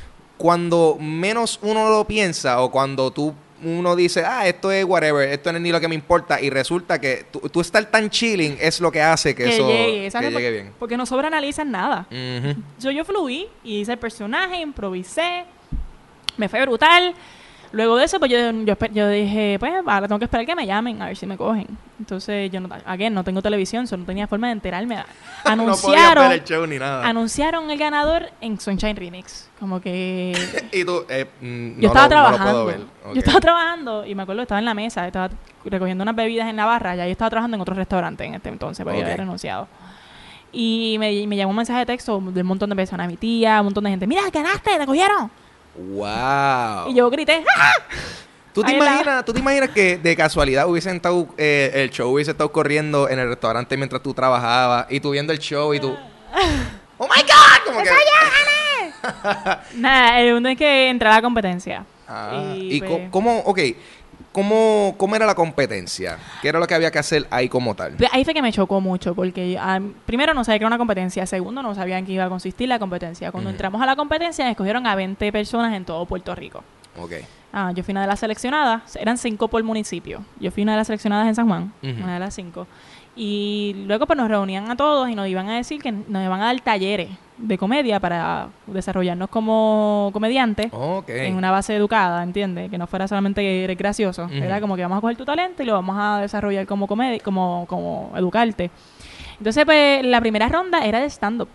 Speaker 1: uno lo piensa, o cuando uno dice, esto es whatever, esto no es ni lo que me importa, y resulta que tú estar tan chilling es lo que hace que eso llegue bien.
Speaker 2: Porque no sobreanalizan nada.
Speaker 1: Uh-huh.
Speaker 2: Yo fluí y hice el personaje, improvisé, me fue brutal. Luego de eso, pues yo dije, pues ahora tengo que esperar que me llamen a ver si me cogen. Entonces, yo no tengo televisión, no tenía forma de enterarme.
Speaker 1: No podía ver el show ni nada.
Speaker 2: Anunciaron el ganador en Sunshine Remix. Como que...
Speaker 1: Y tú,
Speaker 2: yo estaba trabajando.
Speaker 1: No lo puedo ver. Okay.
Speaker 2: Yo estaba trabajando y me acuerdo, estaba en la mesa, estaba recogiendo unas bebidas en la barra. Ya yo estaba trabajando en otro restaurante en este entonces, porque yo había renunciado. Y me llamó un mensaje de texto de un montón de personas, mi tía, un montón de gente. Mira, ganaste, te cogieron.
Speaker 1: Wow.
Speaker 2: Y yo grité, ¡ah!
Speaker 1: ¿Tú te imaginas que de casualidad el show hubiese estado corriendo en el restaurante mientras tú trabajabas y tú viendo el show y tú ¡oh my God! Como que...
Speaker 2: gané! Nada, el mundo es que entré a la competencia.
Speaker 1: ¿Y
Speaker 2: pues,
Speaker 1: cómo era la competencia? ¿Qué era lo que había que hacer ahí como tal?
Speaker 2: Pues ahí fue que me chocó mucho, porque primero no sabía que era una competencia, segundo no sabía en qué iba a consistir la competencia. Cuando entramos a la competencia, escogieron a 20 personas en todo Puerto Rico.
Speaker 1: Okay.
Speaker 2: Yo fui una de las seleccionadas, eran 5 por municipio. Yo fui una de las seleccionadas en San Juan, una de las 5. Y luego pues nos reunían a todos y nos iban a decir que nos iban a dar talleres de comedia para desarrollarnos como comediantes en una base educada, ¿entiendes? Que no fuera solamente gracioso. Era como que vamos a coger tu talento y lo vamos a desarrollar como comedia, como educarte. Entonces pues la primera ronda era de stand-up.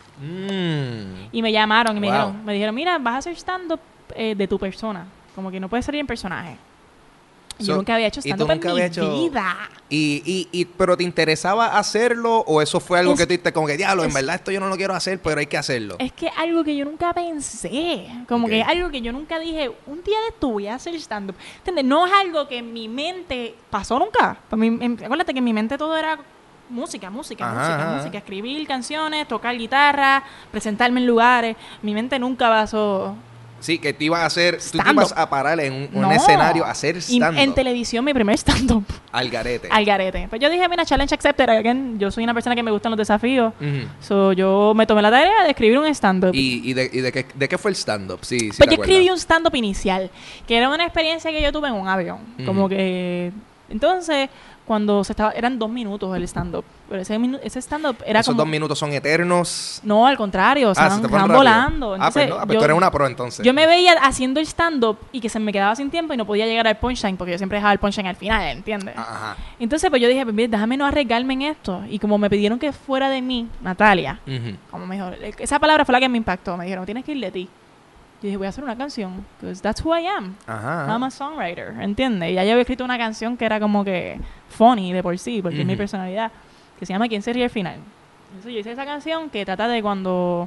Speaker 2: Y me llamaron y me dijeron, mira, vas a hacer stand-up de tu persona. Como que no puedes salir en personaje. Yo nunca había hecho stand-up en mi vida.
Speaker 1: ¿Pero te interesaba hacerlo o eso fue algo que tú dijiste como que, diablo, en verdad esto yo no lo quiero hacer, pero hay que hacerlo?
Speaker 2: Es que algo que yo nunca pensé. Como que algo que yo nunca dije, un día de esto voy a hacer stand-up. ¿Entiendes? No es algo que en mi mente pasó nunca. Acuérdate que en mi mente todo era música. Escribir canciones, tocar guitarra, presentarme en lugares. Mi mente nunca pasó...
Speaker 1: Sí, que te ibas a hacer, tú te ibas a parar en un escenario a hacer stand-up.
Speaker 2: En televisión, mi primer stand-up.
Speaker 1: Al garete.
Speaker 2: Pues yo dije, mira, challenge accepted. Again, yo soy una persona que me gustan los desafíos. So, yo me tomé la tarea de escribir un stand-up.
Speaker 1: ¿Y de qué fue el stand-up? Sí,
Speaker 2: pues yo escribí un stand-up inicial, que era una experiencia que yo tuve en un avión. Como que... Entonces... eran 2 minutos el stand-up. Pero ese stand-up era
Speaker 1: ¿Esos 2 minutos son eternos?
Speaker 2: No, al contrario. Estaban volando. Entonces,
Speaker 1: pues tú eres una pro entonces.
Speaker 2: Yo me veía haciendo el stand-up y que se me quedaba sin tiempo y no podía llegar al punchline porque yo siempre dejaba el punchline al final, ¿entiendes?
Speaker 1: Ajá.
Speaker 2: Entonces, pues yo dije, pues mira, déjame no arriesgarme en esto. Y como me pidieron que fuera de mí, Natalia, como me dijo, esa palabra fue la que me impactó. Me dijeron, tienes que ir de ti. Yo dije, voy a hacer una canción, because that's who I am. I'm a songwriter, ¿entiendes? Y ya yo había escrito una canción que era como que funny de por sí, porque es mi personalidad, que se llama ¿Quién se ríe al final? Entonces yo hice esa canción que trata de cuando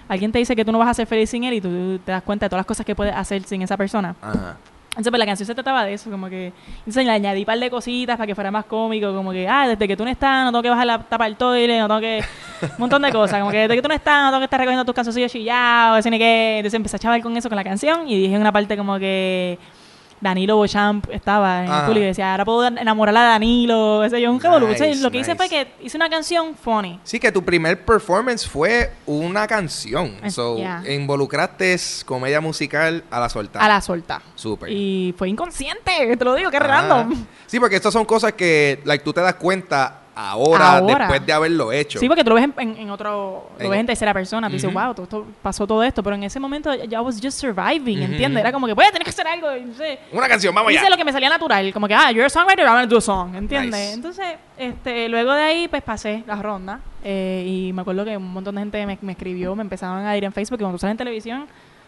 Speaker 2: alguien te dice que tú no vas a ser feliz sin él y tú te das cuenta de todas las cosas que puedes hacer sin esa persona.
Speaker 1: Ajá.
Speaker 2: Entonces, pues la canción se trataba de eso, como que... Entonces le añadí un par de cositas para que fuera más cómico, como que, desde que tú no estás, no tengo que bajar la tapa del toile, no tengo que... Un montón de cosas, como que desde que tú no estás, no tengo que estar recogiendo tus calzoncillos chillados, así ni que... Entonces empecé a chaval con eso, con la canción, y dije una parte como que... Danilo Beauchamp estaba en el público y decía, ahora puedo enamorar a Danilo, ese yo, un revolú. Lo que hice fue que hice una canción funny.
Speaker 1: Sí, que tu primer performance fue una canción. Involucraste comedia musical a la solta.
Speaker 2: A la solta.
Speaker 1: Súper.
Speaker 2: Y fue inconsciente, te lo digo, que random.
Speaker 1: Sí, porque estas son cosas que tú te das cuenta ahora, después de haberlo hecho.
Speaker 2: Sí, porque tú lo ves en otro, lo ves en tercera persona, tú dices, wow, pasó todo esto, pero en ese momento ya was just surviving, ¿entiendes? Era como que, pues, tenés que hacer algo, no sé.
Speaker 1: Una canción, vamos allá.
Speaker 2: Hice lo que me salía natural, como que, you're a songwriter, I'm gonna do a song, ¿entiendes? Nice. Entonces, luego de ahí, pues, pasé las rondas, y me acuerdo que un montón de gente me escribió, me empezaban a ir en Facebook, que cuando tú sales en televisión,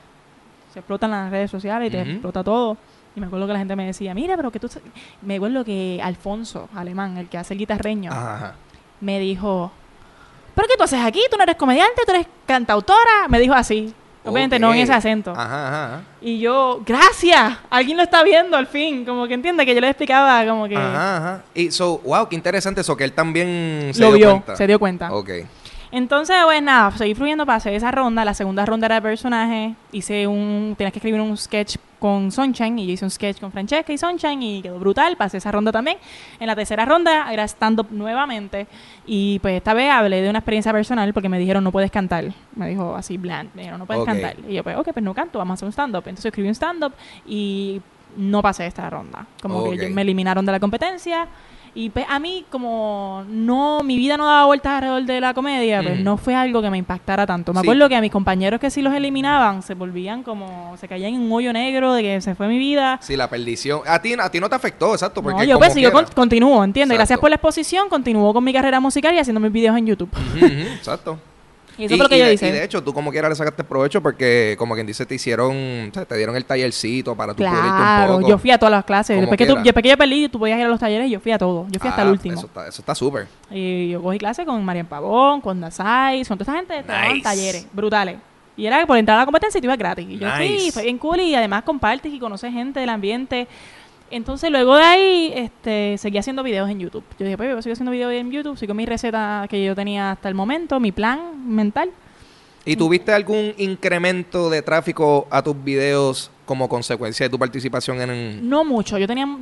Speaker 2: se explotan las redes sociales y te explota todo. Y me acuerdo que la gente me decía, mira, pero que tú... Me acuerdo que Alfonso, alemán, el que hace el guitarreño, me dijo, ¿pero qué tú haces aquí? ¿Tú no eres comediante? ¿Tú eres cantautora? Me dijo así. Obviamente no en ese acento. Y yo, gracias, alguien lo está viendo al fin. Como que entiende que yo le explicaba como que...
Speaker 1: Y wow, qué interesante eso, que él también
Speaker 2: se dio cuenta.
Speaker 1: Ok.
Speaker 2: Entonces, pues nada, seguí fluyendo para hacer esa ronda. La segunda ronda era de personaje. Tenías que escribir un sketch con Sunshine y yo hice un sketch con Francesca y Sunshine y quedó brutal. Pasé esa ronda también. En la tercera ronda era stand-up nuevamente y pues esta vez hablé de una experiencia personal porque me dijeron no puedes cantar. Me dijo así bland, me dijeron no puedes cantar. Y yo pues pues no canto, vamos a hacer un stand-up. Entonces escribí un stand-up y no pasé esta ronda. Como que me eliminaron de la competencia. Y pues a mí, como mi vida no daba vueltas alrededor de la comedia, pues no fue algo que me impactara tanto. Me acuerdo que a mis compañeros que sí los eliminaban, se volvían como, se caían en un hoyo negro de que se fue mi vida.
Speaker 1: Sí, la perdición. A ti no te afectó, exacto. Porque
Speaker 2: yo pues yo continúo, ¿entiendes? Gracias por la exposición, continúo con mi carrera musical y haciendo mis videos en YouTube.
Speaker 1: Exacto.
Speaker 2: Y eso es lo que yo hice.
Speaker 1: Y de hecho, tú como quieras le sacaste provecho porque, como quien dice, te dieron el tallercito para tu pulirte un poco.
Speaker 2: Yo fui a todas las clases. Después que yo perdí, tú podías ir a los talleres, yo fui a todo. Yo fui hasta el último.
Speaker 1: Eso está súper.
Speaker 2: Y yo cogí clases con Marian Pavón, con Dasai, con toda esa gente. Te daban talleres brutales. Y era por entrar a la competencia y tú ibas gratis. Y yo fui bien cool y además compartes y conoces gente del ambiente. Entonces, luego de ahí, seguí haciendo videos en YouTube. Yo dije, pues yo sigo haciendo videos en YouTube, sigo mi receta que yo tenía hasta el momento, mi plan mental.
Speaker 1: ¿Y tuviste algún incremento de tráfico a tus videos como consecuencia de tu participación en...?
Speaker 2: No mucho. Yo tenía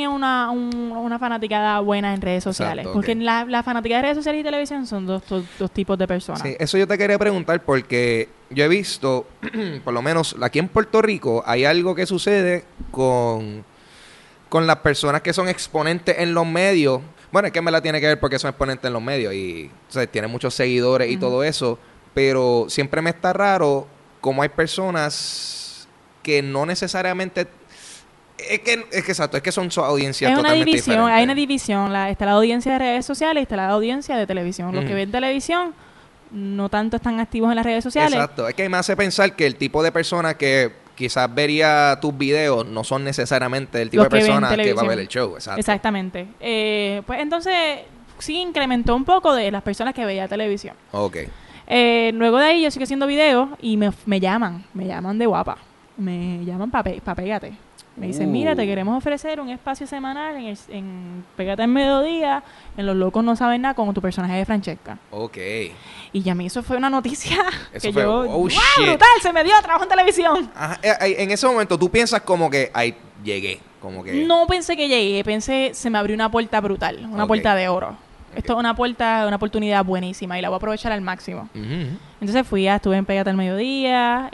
Speaker 2: una fanaticada buena en redes sociales. Exacto, porque la fanaticada de redes sociales y televisión son dos tipos de personas.
Speaker 1: Sí, eso yo te quería preguntar porque yo he visto, por lo menos aquí en Puerto Rico, hay algo que sucede con las personas que son exponentes en los medios. Bueno, es que me la tiene que ver porque son exponentes en los medios y tienen muchos seguidores y todo eso, pero siempre me está raro cómo hay personas que no necesariamente... Es que son sus audiencias totalmente diferentes.
Speaker 2: Hay una división. Está la audiencia de redes sociales y está la audiencia de televisión. Los que ven televisión no tanto están activos en las redes sociales.
Speaker 1: Exacto. Es que me hace pensar que el tipo de persona que quizás vería tus videos no son necesariamente el tipo de persona que va a ver el show. Exacto.
Speaker 2: Exactamente. Pues entonces sí incrementó un poco de las personas que veía televisión.
Speaker 1: Ok.
Speaker 2: Luego de ahí yo sigo haciendo videos y me llaman de guapa. Me llaman para Pégate. Me dicen, mira, te queremos ofrecer un espacio semanal en Pégate en Mediodía, en Los Locos No Saben Nada, con tu personaje de Francesca.
Speaker 1: Ok.
Speaker 2: Y a mí eso fue una noticia
Speaker 1: eso fue,
Speaker 2: ¡wow, brutal! Se me dio trabajo en televisión.
Speaker 1: Ajá. En ese momento tú piensas como que, ahí llegué, como que...
Speaker 2: No pensé que llegué, se me abrió una puerta brutal, una puerta de oro. Esto es una oportunidad buenísima y la voy a aprovechar al máximo. Entonces estuve en Pégate al Mediodía,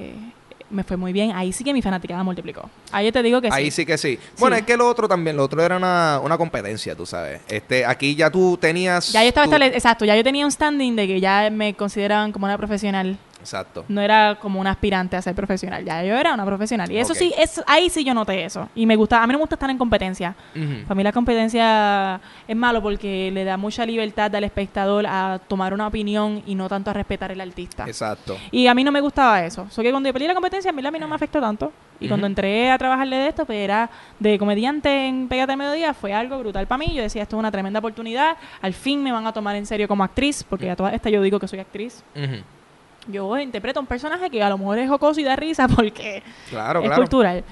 Speaker 2: me fue muy bien. Ahí sí que mi fanaticada multiplicó. Ahí yo te digo que sí.
Speaker 1: Ahí sí que sí. Bueno, es que lo otro era una competencia, tú sabes. Aquí ya tú tenías...
Speaker 2: Ya yo estaba exacto, ya yo tenía un standing de que ya me consideraban como una profesional.
Speaker 1: Exacto.
Speaker 2: No era como una aspirante a ser profesional. Ya yo era una profesional. Y eso sí, ahí sí yo noté eso. Y me gusta, a mí no me gusta estar en competencia. Para mí la competencia es malo porque le da mucha libertad al espectador a tomar una opinión y no tanto a respetar el artista.
Speaker 1: Exacto.
Speaker 2: Y a mí no me gustaba eso. Que cuando yo perdí la competencia, a mí no me afectó tanto. Y cuando entré a trabajarle de esto, pues era de comediante en Pégate al Mediodía, fue algo brutal para mí. Yo decía, esto es una tremenda oportunidad. Al fin me van a tomar en serio como actriz, porque a todas estas yo digo que soy actriz. Yo interpreto un personaje que a lo mejor es jocoso y da risa porque
Speaker 1: Claro,
Speaker 2: es
Speaker 1: claro.
Speaker 2: cultural.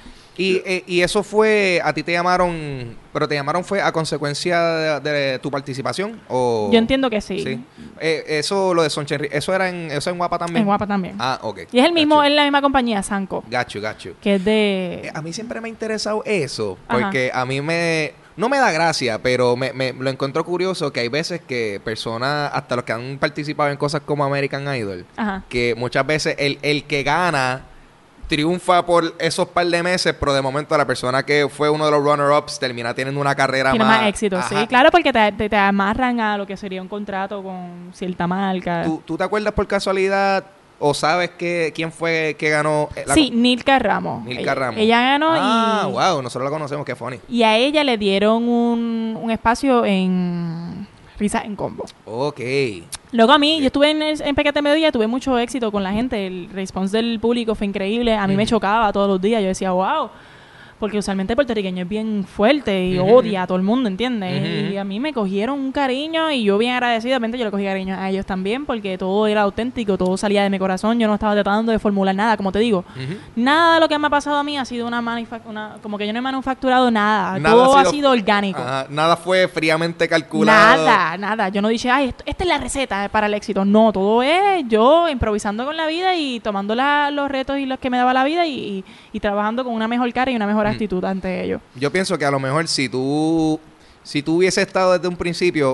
Speaker 1: Y eso fue, a ti te llamaron, pero te llamaron fue a consecuencia de tu participación o...
Speaker 2: Yo entiendo que sí.
Speaker 1: Sí. Eso, lo de Sonchen, eso eso en Guapa también.
Speaker 2: En Guapa también.
Speaker 1: Ah, ok.
Speaker 2: Y es el mismo,
Speaker 1: Gacho.
Speaker 2: es la misma compañía, Sanco,
Speaker 1: Gacho.
Speaker 2: que es de...
Speaker 1: A mí siempre me ha interesado eso,
Speaker 2: Ajá.
Speaker 1: porque a mí no me da gracia, pero me lo encuentro curioso que hay veces que personas, hasta los que han participado en cosas como American Idol,
Speaker 2: Ajá.
Speaker 1: que muchas veces el que gana triunfa por esos par de meses, pero de momento la persona que fue uno de los runner-ups termina teniendo una carrera
Speaker 2: Tiene
Speaker 1: más...
Speaker 2: más éxito,
Speaker 1: Ajá.
Speaker 2: sí. Claro, porque te amarran a lo que sería un contrato con cierta marca.
Speaker 1: ¿Tú te acuerdas por casualidad o sabes quién fue que ganó?
Speaker 2: Sí, Nilka Ramos.
Speaker 1: Nilka Ramos.
Speaker 2: Ella ganó
Speaker 1: Wow, nosotros la conocemos, qué funny.
Speaker 2: y a ella le dieron un espacio en Risa en Combo.
Speaker 1: Ok.
Speaker 2: Luego a mí, yo estuve en Pécate Mediodía, tuve mucho éxito con la gente, el response del público fue increíble, a mí me chocaba todos los días, yo decía, wow, porque usualmente el puertorriqueño es bien fuerte y odia a todo el mundo, ¿entiendes? Y a mí me cogieron un cariño y yo bien agradecidamente yo le cogí cariño a ellos también porque todo era auténtico, todo salía de mi corazón, yo no estaba tratando de formular nada, como te digo. Nada de lo que me ha pasado a mí ha sido como que yo no he manufacturado nada, todo ha sido orgánico.
Speaker 1: Nada fue fríamente calculado.
Speaker 2: Nada. Yo no dije, ay, esta es la receta para el éxito. No, todo es yo improvisando con la vida y tomando los retos y los que me daba la vida y trabajando con una mejor cara y una mejor actitud ante ellos.
Speaker 1: Yo pienso que a lo mejor si tú hubieses estado desde un principio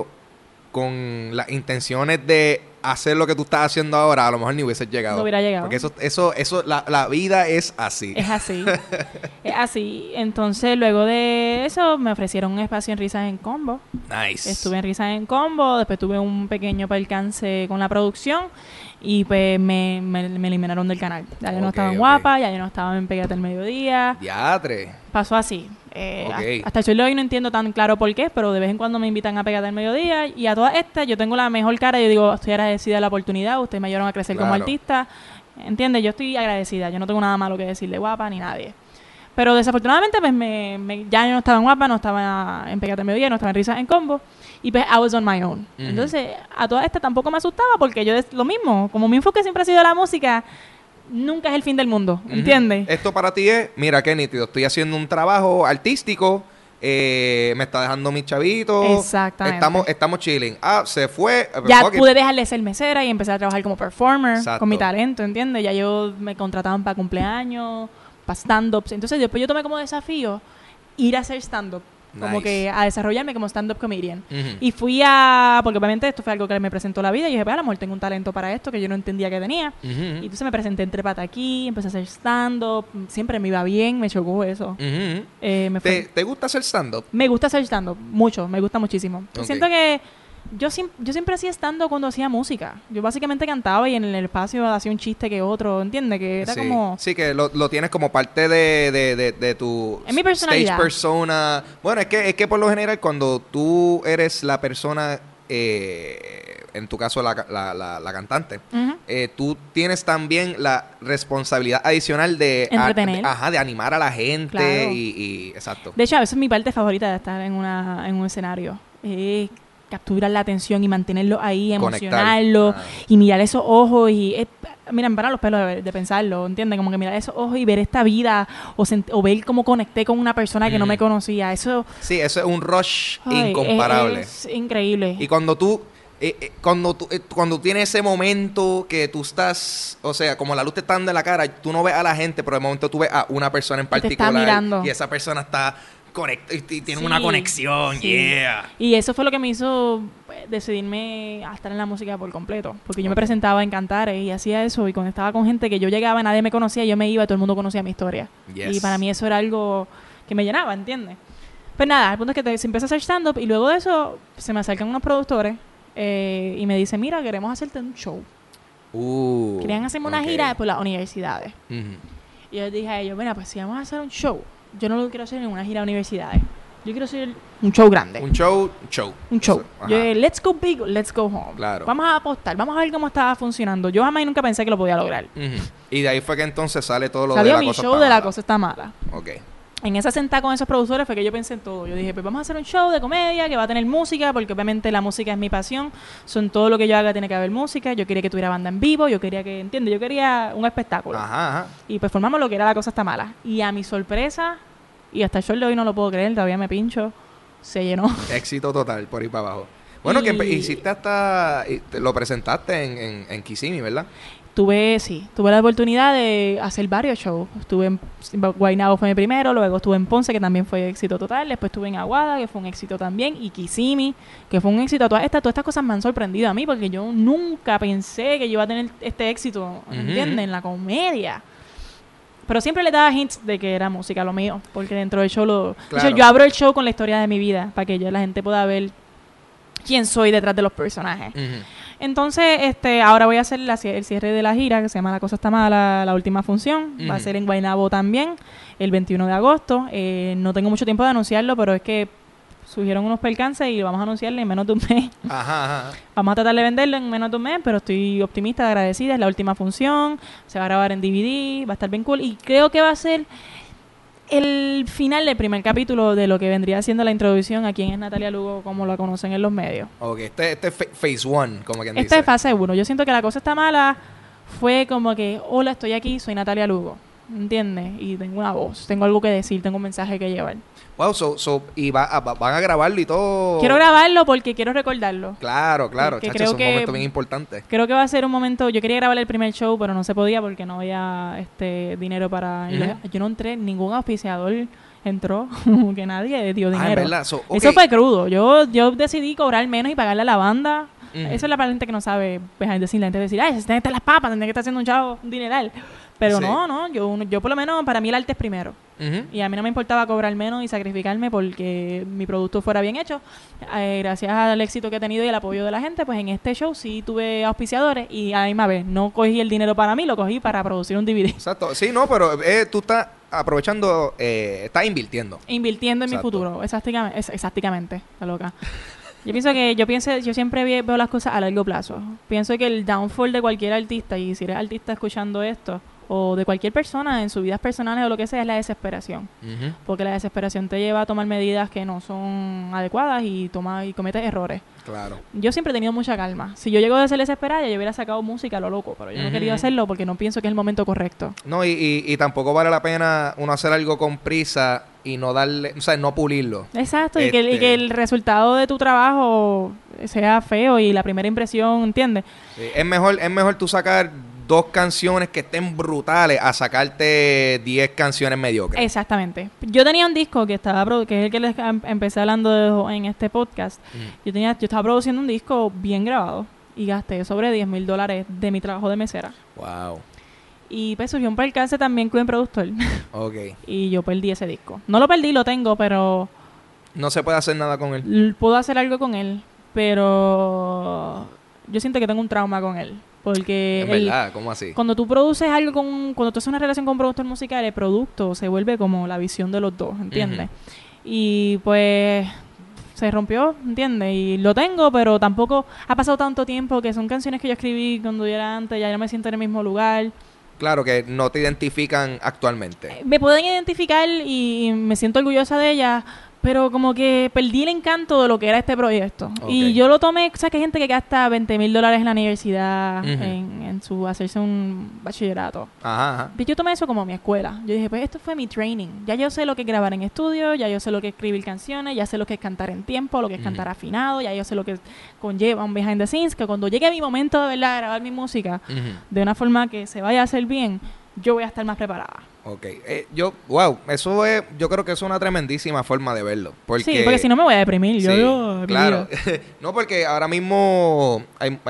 Speaker 1: con las intenciones de hacer lo que tú estás haciendo ahora, a lo mejor ni hubieses llegado.
Speaker 2: No hubiera llegado.
Speaker 1: Porque eso la vida es así.
Speaker 2: Es así. Es así. Entonces, luego de eso, me ofrecieron un espacio en Risas en Combo.
Speaker 1: Nice.
Speaker 2: Estuve en Risas en Combo, después tuve un pequeño percance con la producción y pues me eliminaron del canal. Ya yo no estaba en Guapa, ya yo no estaba en Pégate al Mediodía.
Speaker 1: Diatre.
Speaker 2: Pasó así. Hasta el sol de hoy no entiendo tan claro por qué, pero de vez en cuando me invitan a Pégate al Mediodía y a todas estas yo tengo la mejor cara. Yo digo, estoy agradecida de la oportunidad, ustedes me ayudaron a crecer como artista. ¿Entiendes? Yo estoy agradecida, yo no tengo nada malo que decirle Guapa ni nadie. Pero desafortunadamente pues ya yo no estaba en Guapa, no estaba en Pégate al Mediodía, no estaba en Risas en Combo y pues I was on my own. Entonces a todas estas tampoco me asustaba porque yo lo mismo, como mi enfoque siempre ha sido la música, nunca es el fin del mundo, ¿entiendes?
Speaker 1: Esto para ti es, mira qué nítido, estoy haciendo un trabajo artístico, me está dejando mis chavitos.
Speaker 2: Exactamente.
Speaker 1: Estamos chilling. Se fue.
Speaker 2: Ya pude dejar de ser mesera y empezar a trabajar como performer.
Speaker 1: Exacto.
Speaker 2: Con mi talento, ¿entiendes? Ya me contrataban para cumpleaños, para stand-ups. Entonces después yo tomé como desafío ir a hacer stand-up. Como que a desarrollarme como stand-up comedian. Y fui porque obviamente esto fue algo que me presentó la vida y dije, pues a lo mejor tengo un talento para esto que yo no entendía que tenía. Y entonces me presenté en Trépate Aquí, empecé a hacer stand-up, siempre me iba bien, me chocó eso.
Speaker 1: ¿Te gusta hacer stand-up?
Speaker 2: Me gusta hacer stand-up, mucho, me gusta muchísimo. Siento que yo siempre hacía stand-up cuando hacía música. Yo básicamente cantaba y en el espacio hacía un chiste que otro, ¿entiendes? Que era como...
Speaker 1: Sí, que lo tienes como parte de tu
Speaker 2: en mi personalidad.
Speaker 1: Stage persona. Bueno, es que por lo general cuando tú eres la persona, en tu caso la cantante, tú tienes también la responsabilidad adicional de...
Speaker 2: entretener.
Speaker 1: De animar a la gente.
Speaker 2: Claro.
Speaker 1: Exacto.
Speaker 2: De hecho, a veces es mi parte favorita de estar en un escenario. Capturar la atención y mantenerlo ahí, emocionarlo y mirar esos ojos y mira, me paran los pelos de pensarlo, ¿entiendes? Como que mirar esos ojos y ver esta vida o ver cómo conecté con una persona que no me conocía, eso...
Speaker 1: Sí, eso es un rush incomparable.
Speaker 2: Es increíble.
Speaker 1: Y cuando tú tienes ese momento que tú estás, o sea, como la luz te está dando en la cara, tú no ves a la gente, pero de momento tú ves a una persona en particular
Speaker 2: te está mirando.
Speaker 1: Y esa persona está y tiene una conexión,
Speaker 2: Y eso fue lo que me hizo decidirme a estar en la música por completo, porque yo me presentaba en Cantares y hacía eso y cuando estaba con gente que yo llegaba, nadie me conocía, yo me iba y todo el mundo conocía mi historia. Y para mí eso era algo que me llenaba, ¿entiendes? Pues nada, el punto es que se empieza a hacer stand-up y luego de eso se me acercan unos productores y me dicen, mira, queremos hacerte un show. Querían hacerme una gira por las universidades. Y yo les dije a ellos, bueno, pues si vamos a hacer un show, yo no lo quiero hacer en una gira de universidades. Yo quiero hacer un show grande.
Speaker 1: Un show.
Speaker 2: Yo dije, let's go big, let's go home.
Speaker 1: Claro.
Speaker 2: Vamos a apostar, vamos a ver cómo estaba funcionando. Yo jamás y nunca pensé que lo podía lograr.
Speaker 1: Y de ahí fue que entonces sale todo lo
Speaker 2: Salió
Speaker 1: de la
Speaker 2: mi
Speaker 1: cosa
Speaker 2: show
Speaker 1: está
Speaker 2: de
Speaker 1: mala.
Speaker 2: La Cosa Está Mala.
Speaker 1: Ok.
Speaker 2: en esa sentada con esos productores fue que yo pensé en todo. Yo dije, pues vamos a hacer un show de comedia que va a tener música, porque obviamente la música es mi pasión. Son todo lo que yo haga tiene que haber música. Yo quería que tuviera banda en vivo, yo quería que, ¿entiendes? Yo quería un espectáculo.
Speaker 1: Ajá.
Speaker 2: Y pues formamos lo que era La Cosa Está Mala. Y a mi sorpresa, y hasta el show de hoy no lo puedo creer, todavía me pincho, se llenó.
Speaker 1: Éxito total, por ahí para abajo. Bueno, que hiciste hasta... lo presentaste en Kissimmee, ¿verdad? Tuve
Speaker 2: la oportunidad de hacer varios shows. Estuve en Guaynabo, fue mi primero, luego estuve en Ponce, que también fue éxito total, después estuve en Aguada, que fue un éxito también, y Kissimmee, que fue un éxito. Todas estas cosas me han sorprendido a mí, porque yo nunca pensé que yo iba a tener este éxito, ¿entiendes? En la comedia. Pero siempre le daba hints de que era música lo mío, porque dentro del show claro. Yo abro el show con la historia de mi vida, para que la gente pueda ver quién soy detrás de los personajes. Entonces, ahora voy a hacer el cierre de la gira, que se llama La Cosa Está Mala, la última función. Va a ser en Guaynabo también, el 21 de agosto. No tengo mucho tiempo de anunciarlo, pero es que surgieron unos percances y lo vamos a anunciarle en menos de un mes. Ajá. Vamos a tratar de venderlo en menos de un mes, pero estoy optimista, agradecida. Es la última función, se va a grabar en DVD, va a estar bien cool. Y creo que va a ser el final del primer capítulo de lo que vendría siendo la introducción a quién es Natalia Lugo, como la conocen en los medios.
Speaker 1: Ok, este es phase 1, como quien dice.
Speaker 2: Este es fase 1. Yo siento que La Cosa Está Mala fue como que, hola, estoy aquí, soy Natalia Lugo, ¿entiendes? Y tengo una voz, tengo algo que decir, tengo un mensaje que llevar.
Speaker 1: Wow, y van a grabarlo y todo.
Speaker 2: Quiero grabarlo porque quiero recordarlo.
Speaker 1: Claro, chacho, es un momento bien importante.
Speaker 2: Creo que va a ser un momento. Yo quería grabar el primer show, pero no se podía porque no había dinero para. Yo no entré, ningún auspiciador entró, que nadie dio dinero.
Speaker 1: ¿Verdad? Okay.
Speaker 2: Eso fue crudo. Yo decidí cobrar menos y pagarle a la banda. Eso es la gente que no sabe behind the scenes. La gente decir, ay, se tiene que estar las papas, tendría que estar haciendo un dineral. Pero sí. No, yo por lo menos, para mí el arte es primero. Y a mí no me importaba cobrar menos y sacrificarme porque mi producto fuera bien hecho. Gracias al éxito que he tenido y el apoyo de la gente, pues en este show sí tuve auspiciadores y a la misma vez no cogí el dinero para mí, lo cogí para producir un DVD.
Speaker 1: Exacto. Sí, no, pero tú estás aprovechando, estás invirtiendo.
Speaker 2: Invirtiendo en mi futuro, exactamente, la loca. Yo siempre veo las cosas a largo plazo. Pienso que el downfall de cualquier artista, y si eres artista escuchando esto, o de cualquier persona en sus vidas personales o lo que sea, es la desesperación. Porque la desesperación te lleva a tomar medidas que no son adecuadas y cometes errores.
Speaker 1: Claro.
Speaker 2: Yo siempre he tenido mucha calma. Si yo llego a ser desesperada, yo hubiera sacado música a lo loco, pero yo no he querido hacerlo porque no pienso que es el momento correcto.
Speaker 1: No, y tampoco vale la pena uno hacer algo con prisa y no darle, o sea, no pulirlo.
Speaker 2: Exacto, y que el resultado de tu trabajo sea feo y la primera impresión, ¿entiendes?
Speaker 1: Sí, es mejor tú sacar 2 canciones que estén brutales a sacarte 10 canciones mediocres.
Speaker 2: Exactamente. Yo tenía un disco que es el que les empecé hablando en este podcast. Yo estaba produciendo un disco bien grabado y gasté sobre $10,000 de mi trabajo de mesera.
Speaker 1: Wow.
Speaker 2: Y pues surgió un percance también con el productor.
Speaker 1: Ok.
Speaker 2: Y yo perdí ese disco. No lo perdí, lo tengo, pero...
Speaker 1: No se puede hacer nada con él.
Speaker 2: Puedo hacer algo con él, pero yo siento que tengo un trauma con él. Porque
Speaker 1: es verdad, ¿cómo así?
Speaker 2: Cuando tú produces algo cuando tú haces una relación con un productor musical, el producto se vuelve como la visión de los dos, ¿entiendes? Y pues se rompió, ¿entiendes? Y lo tengo, pero tampoco ha pasado tanto tiempo que son canciones que yo escribí cuando yo era antes, ya no me siento en el mismo lugar.
Speaker 1: Claro, que no te identifican actualmente.
Speaker 2: Me pueden identificar y me siento orgullosa de ellas, pero como que perdí el encanto de lo que era este proyecto. Okay. Y yo lo tomé, ¿sabes? Que hay gente que gasta $20,000 en la universidad en hacerse un bachillerato. Ajá. Yo tomé eso como mi escuela. Yo dije, pues esto fue mi training. Ya yo sé lo que es grabar en estudio, ya yo sé lo que es escribir canciones, ya sé lo que es cantar en tiempo, lo que es cantar afinado, ya yo sé lo que conlleva un behind the scenes, que cuando llegue mi momento de verdad grabar mi música de una forma que se vaya a hacer bien, yo voy a estar más preparada.
Speaker 1: Ok. Yo creo que es una tremendísima forma de verlo. Porque,
Speaker 2: sí, porque si no me voy a deprimir.
Speaker 1: Sí, claro. No, porque ahora mismo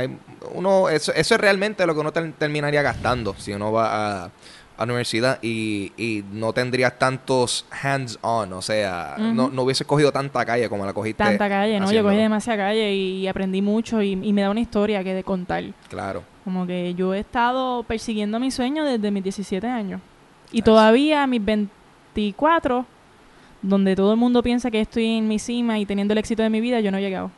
Speaker 1: eso es realmente lo que uno terminaría gastando si uno va a la universidad y no tendrías tantos hands-on. O sea, no hubieses cogido tanta calle como la cogiste.
Speaker 2: Tanta calle, ¿no? Yo cogí demasiada calle y aprendí mucho y me da una historia que de contar.
Speaker 1: Claro.
Speaker 2: Como que yo he estado persiguiendo mi sueño desde mis 17 años. Y todavía a mis 24, donde todo el mundo piensa que estoy en mi cima y teniendo el éxito de mi vida, yo no he llegado.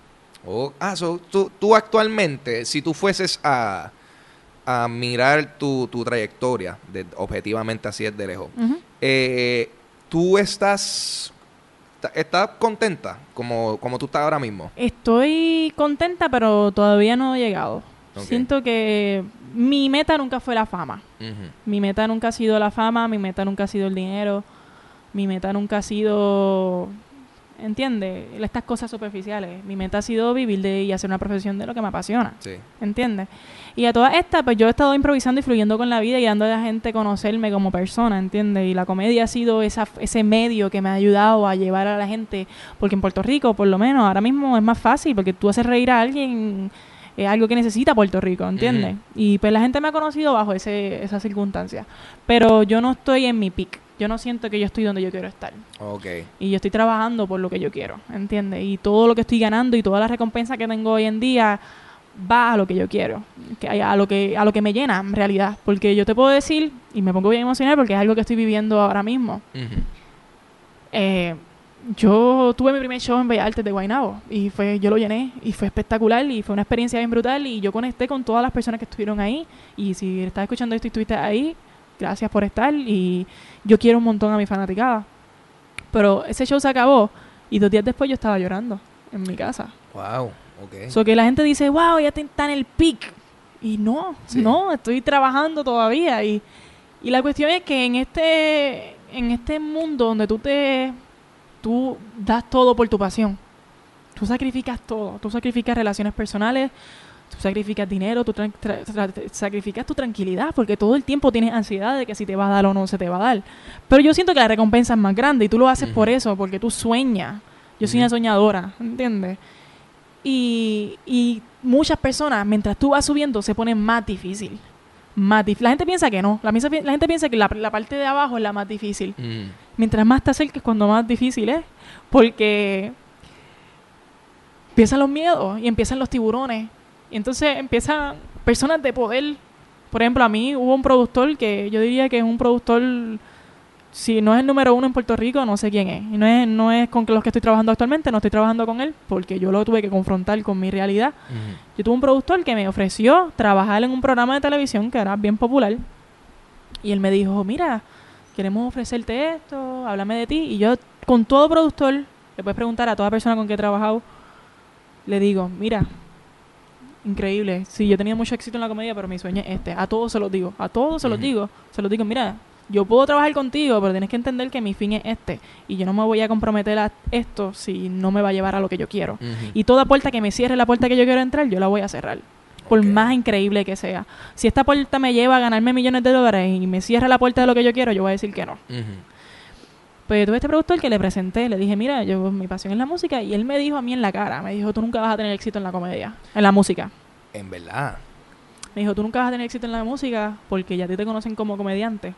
Speaker 1: Tú actualmente, si tú fueses a mirar tu trayectoria, objetivamente así es de lejos, ¿tú estás contenta como tú estás ahora mismo?
Speaker 2: Estoy contenta, pero todavía no he llegado.
Speaker 1: Okay.
Speaker 2: Siento que mi meta nunca fue la fama.
Speaker 1: Uh-huh.
Speaker 2: Mi meta nunca ha sido la fama, mi meta nunca ha sido el dinero, mi meta nunca ha sido, ¿entiendes? Estas cosas superficiales. Mi meta ha sido vivir y hacer una profesión de lo que me apasiona.
Speaker 1: Sí.
Speaker 2: ¿Entiendes? Y a todas estas, pues yo he estado improvisando y fluyendo con la vida y dando a la gente a conocerme como persona, ¿entiendes? Y la comedia ha sido ese medio que me ha ayudado a llevar a la gente, porque en Puerto Rico, por lo menos, ahora mismo es más fácil, porque tú haces reír a alguien, es algo que necesita Puerto Rico, ¿entiendes? Y pues la gente me ha conocido bajo esa circunstancia. Pero yo no estoy en mi peak. Yo no siento que yo estoy donde yo quiero estar.
Speaker 1: Okay.
Speaker 2: Y yo estoy trabajando por lo que yo quiero, ¿entiendes? Y todo lo que estoy ganando y toda la recompensa que tengo hoy en día va a lo que yo quiero, a lo que me llena en realidad. Porque yo te puedo decir, y me pongo bien emocional porque es algo que estoy viviendo ahora mismo.
Speaker 1: Uh-huh.
Speaker 2: Yo tuve mi primer show en Bellas Artes de Guaynabo y yo lo llené y fue espectacular y fue una experiencia bien brutal y yo conecté con todas las personas que estuvieron ahí. Y si estás escuchando esto y estuviste ahí, gracias por estar, y yo quiero un montón a mi fanaticada. Pero ese show se acabó y 2 días después yo estaba llorando en mi casa.
Speaker 1: Wow, okay.
Speaker 2: So que la gente dice, wow, ya está en el peak. Y no, estoy trabajando todavía. Y la cuestión es que en este mundo donde tú das todo por tu pasión, tú sacrificas todo, tú sacrificas relaciones personales, tú sacrificas dinero, tú sacrificas tu tranquilidad, porque todo el tiempo tienes ansiedad de que si te va a dar o no se te va a dar. Pero yo siento que la recompensa es más grande y tú lo haces por eso, porque tú sueñas. Yo soy una soñadora, ¿entiendes? Y muchas personas, mientras tú vas subiendo, se ponen más difícil. La gente piensa que no. La gente piensa que la parte de abajo es la más difícil. Mientras más te acerques, cuando más difícil es. Porque empiezan los miedos y empiezan los tiburones. Y entonces empiezan personas de poder. Por ejemplo, a mí hubo un productor que yo diría que es un productor, si no es el número 1 en Puerto Rico, no sé quién es. Y no es con los que estoy trabajando actualmente, no estoy trabajando con él, porque yo lo tuve que confrontar con mi realidad. Yo tuve un productor que me ofreció trabajar en un programa de televisión que era bien popular. Y él me dijo, mira, queremos ofrecerte esto, háblame de ti. Y yo, con todo productor, le puedes preguntar a toda persona con que he trabajado, le digo, mira, increíble. Sí, yo tenía mucho éxito en la comedia, pero mi sueño es este. A todos se los digo. Se los digo, mira, yo puedo trabajar contigo, pero tienes que entender que mi fin es este. Y yo no me voy a comprometer a esto si no me va a llevar a lo que yo quiero. Y toda puerta que me cierre la puerta que yo quiero entrar, yo la voy a cerrar. Por más increíble que sea. Si esta puerta me lleva a ganarme millones de dólares y me cierra la puerta de lo que yo quiero, yo voy a decir que no. Pues yo tuve este productor que le presenté, le dije, mira, mi pasión es la música, y él me dijo a mí en la cara, me dijo, tú nunca vas a tener éxito en la comedia, en la música.
Speaker 1: En verdad.
Speaker 2: Me dijo, tú nunca vas a tener éxito en la música porque ya te conocen como comediante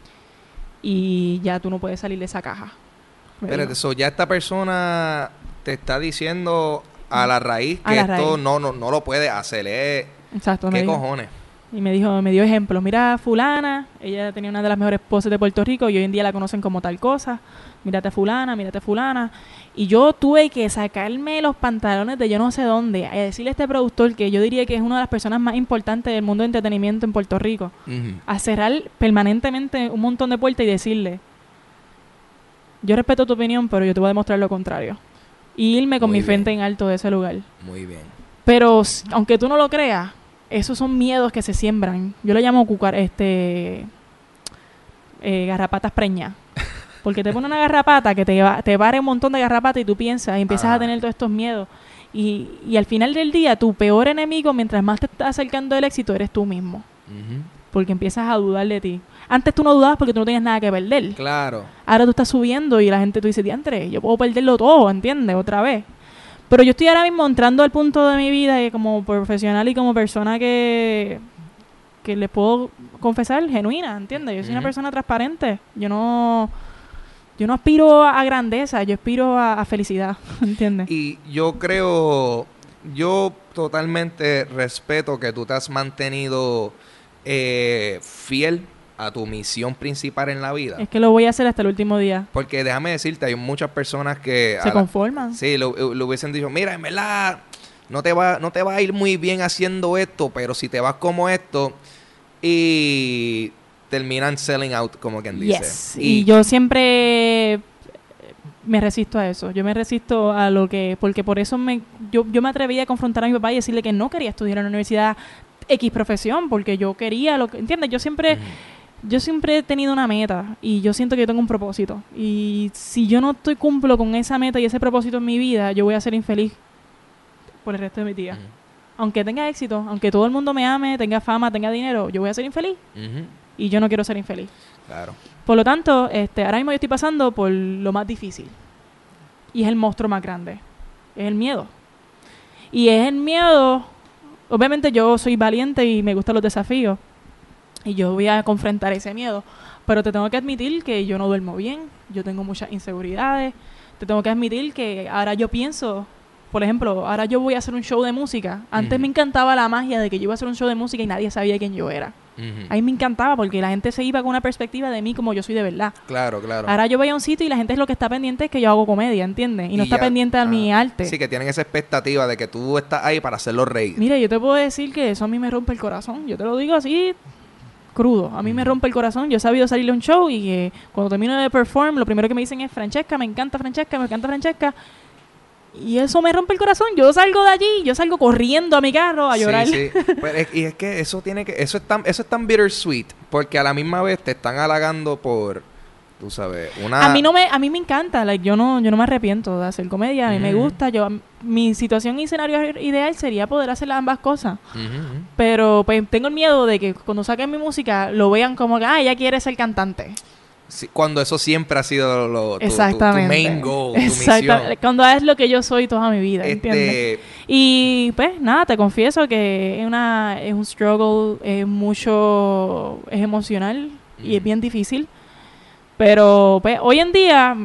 Speaker 2: y ya tú no puedes salir de esa caja.
Speaker 1: Espérate, ya esta persona te está diciendo a la raíz que esto no lo puede hacer.
Speaker 2: Exacto.
Speaker 1: ¿Qué cojones?
Speaker 2: Y me dio ejemplos. Mira, fulana, ella tenía una de las mejores poses de Puerto Rico y hoy en día la conocen como tal cosa. Mírate fulana. Y yo tuve que sacarme los pantalones de yo no sé dónde, a decirle a este productor, que yo diría que es una de las personas más importantes del mundo de entretenimiento en Puerto Rico, a cerrar permanentemente un montón de puertas y decirle, yo respeto tu opinión, pero yo te voy a demostrar lo contrario. Y irme con mi frente en alto de ese lugar.
Speaker 1: Muy bien.
Speaker 2: Pero, aunque tú no lo creas, esos son miedos que se siembran. Yo lo llamo garrapatas preñas. Porque te pone una garrapata que te pare un montón de garrapatas y tú piensas y empiezas a tener todos estos miedos. Y al final del día, tu peor enemigo, mientras más te estás acercando del éxito, eres tú mismo. Porque empiezas a dudar de ti. Antes tú no dudabas porque tú no tenías nada que perder.
Speaker 1: Claro.
Speaker 2: Ahora tú estás subiendo y la gente, tú dices, diantre, yo puedo perderlo todo, ¿entiendes? Otra vez. Pero yo estoy ahora mismo entrando al punto de mi vida como profesional y como persona que les puedo confesar genuina, ¿entiendes? Yo soy una persona transparente. Yo no aspiro a grandeza, yo aspiro a felicidad, ¿entiendes?
Speaker 1: Y yo totalmente respeto que tú te has mantenido fiel a tu misión principal en la vida.
Speaker 2: Es que lo voy a hacer hasta el último día.
Speaker 1: Porque déjame decirte, hay muchas personas que
Speaker 2: se conforman.
Speaker 1: Sí, lo hubiesen dicho, mira, en verdad, no te va a ir muy bien haciendo esto, pero si te vas como esto y terminan selling out, como quien dice.
Speaker 2: Yes. Y yo siempre me resisto a eso. Yo me resisto a lo que... Porque por eso yo me atreví a confrontar a mi papá y decirle que no quería estudiar en la universidad X profesión, porque yo quería lo que... ¿Entiendes? Yo siempre he tenido una meta y yo siento que yo tengo un propósito. Y si yo no cumplo con esa meta y ese propósito en mi vida, yo voy a ser infeliz por el resto de mi día. Aunque tenga éxito, aunque todo el mundo me ame, tenga fama, tenga dinero, yo voy a ser infeliz. Y yo no quiero ser infeliz.
Speaker 1: Claro.
Speaker 2: Por lo tanto, ahora mismo yo estoy pasando por lo más difícil. Y es el monstruo más grande. Es el miedo. Y es el miedo... Obviamente yo soy valiente y me gustan los desafíos. Y yo voy a confrontar ese miedo. Pero te tengo que admitir que yo no duermo bien. Yo tengo muchas inseguridades. Te tengo que admitir que ahora yo pienso... Por ejemplo, ahora yo voy a hacer un show de música. Antes me encantaba la magia de que yo iba a hacer un show de música y nadie sabía quién yo era. A mí me encantaba porque la gente se iba con una perspectiva de mí como yo soy de verdad.
Speaker 1: Claro, claro.
Speaker 2: Ahora yo voy a un sitio y la gente es lo que está pendiente es que yo hago comedia, ¿entiendes? Y no está pendiente de mi arte.
Speaker 1: Sí, que tienen esa expectativa de que tú estás ahí para hacerlo reír.
Speaker 2: Mira, yo te puedo decir que eso a mí me rompe el corazón. Yo te lo digo así, crudo. A mí me rompe el corazón. Yo he sabido salirle a un show y cuando termino de perform, lo primero que me dicen es Francesca, me encanta Francesca, me encanta Francesca. Y eso me rompe el corazón. Yo salgo de allí, yo salgo corriendo a mi carro a llorar.
Speaker 1: Sí, sí. Y es que eso es tan bittersweet, porque a la misma vez te están halagando por, tú sabes, una...
Speaker 2: A mí me encanta, yo no me arrepiento de hacer comedia, a mí me gusta, mi situación y escenario ideal sería poder hacer ambas cosas. Pero pues tengo el miedo de que cuando saquen mi música lo vean como que, ella quiere ser cantante.
Speaker 1: Sí, cuando eso siempre ha sido tu main goal, tu
Speaker 2: misión. Cuando es lo que yo soy toda mi vida,
Speaker 1: ¿entiendes?
Speaker 2: Y pues nada, te confieso que es un struggle, es emocional y es bien difícil. Pero pues hoy en día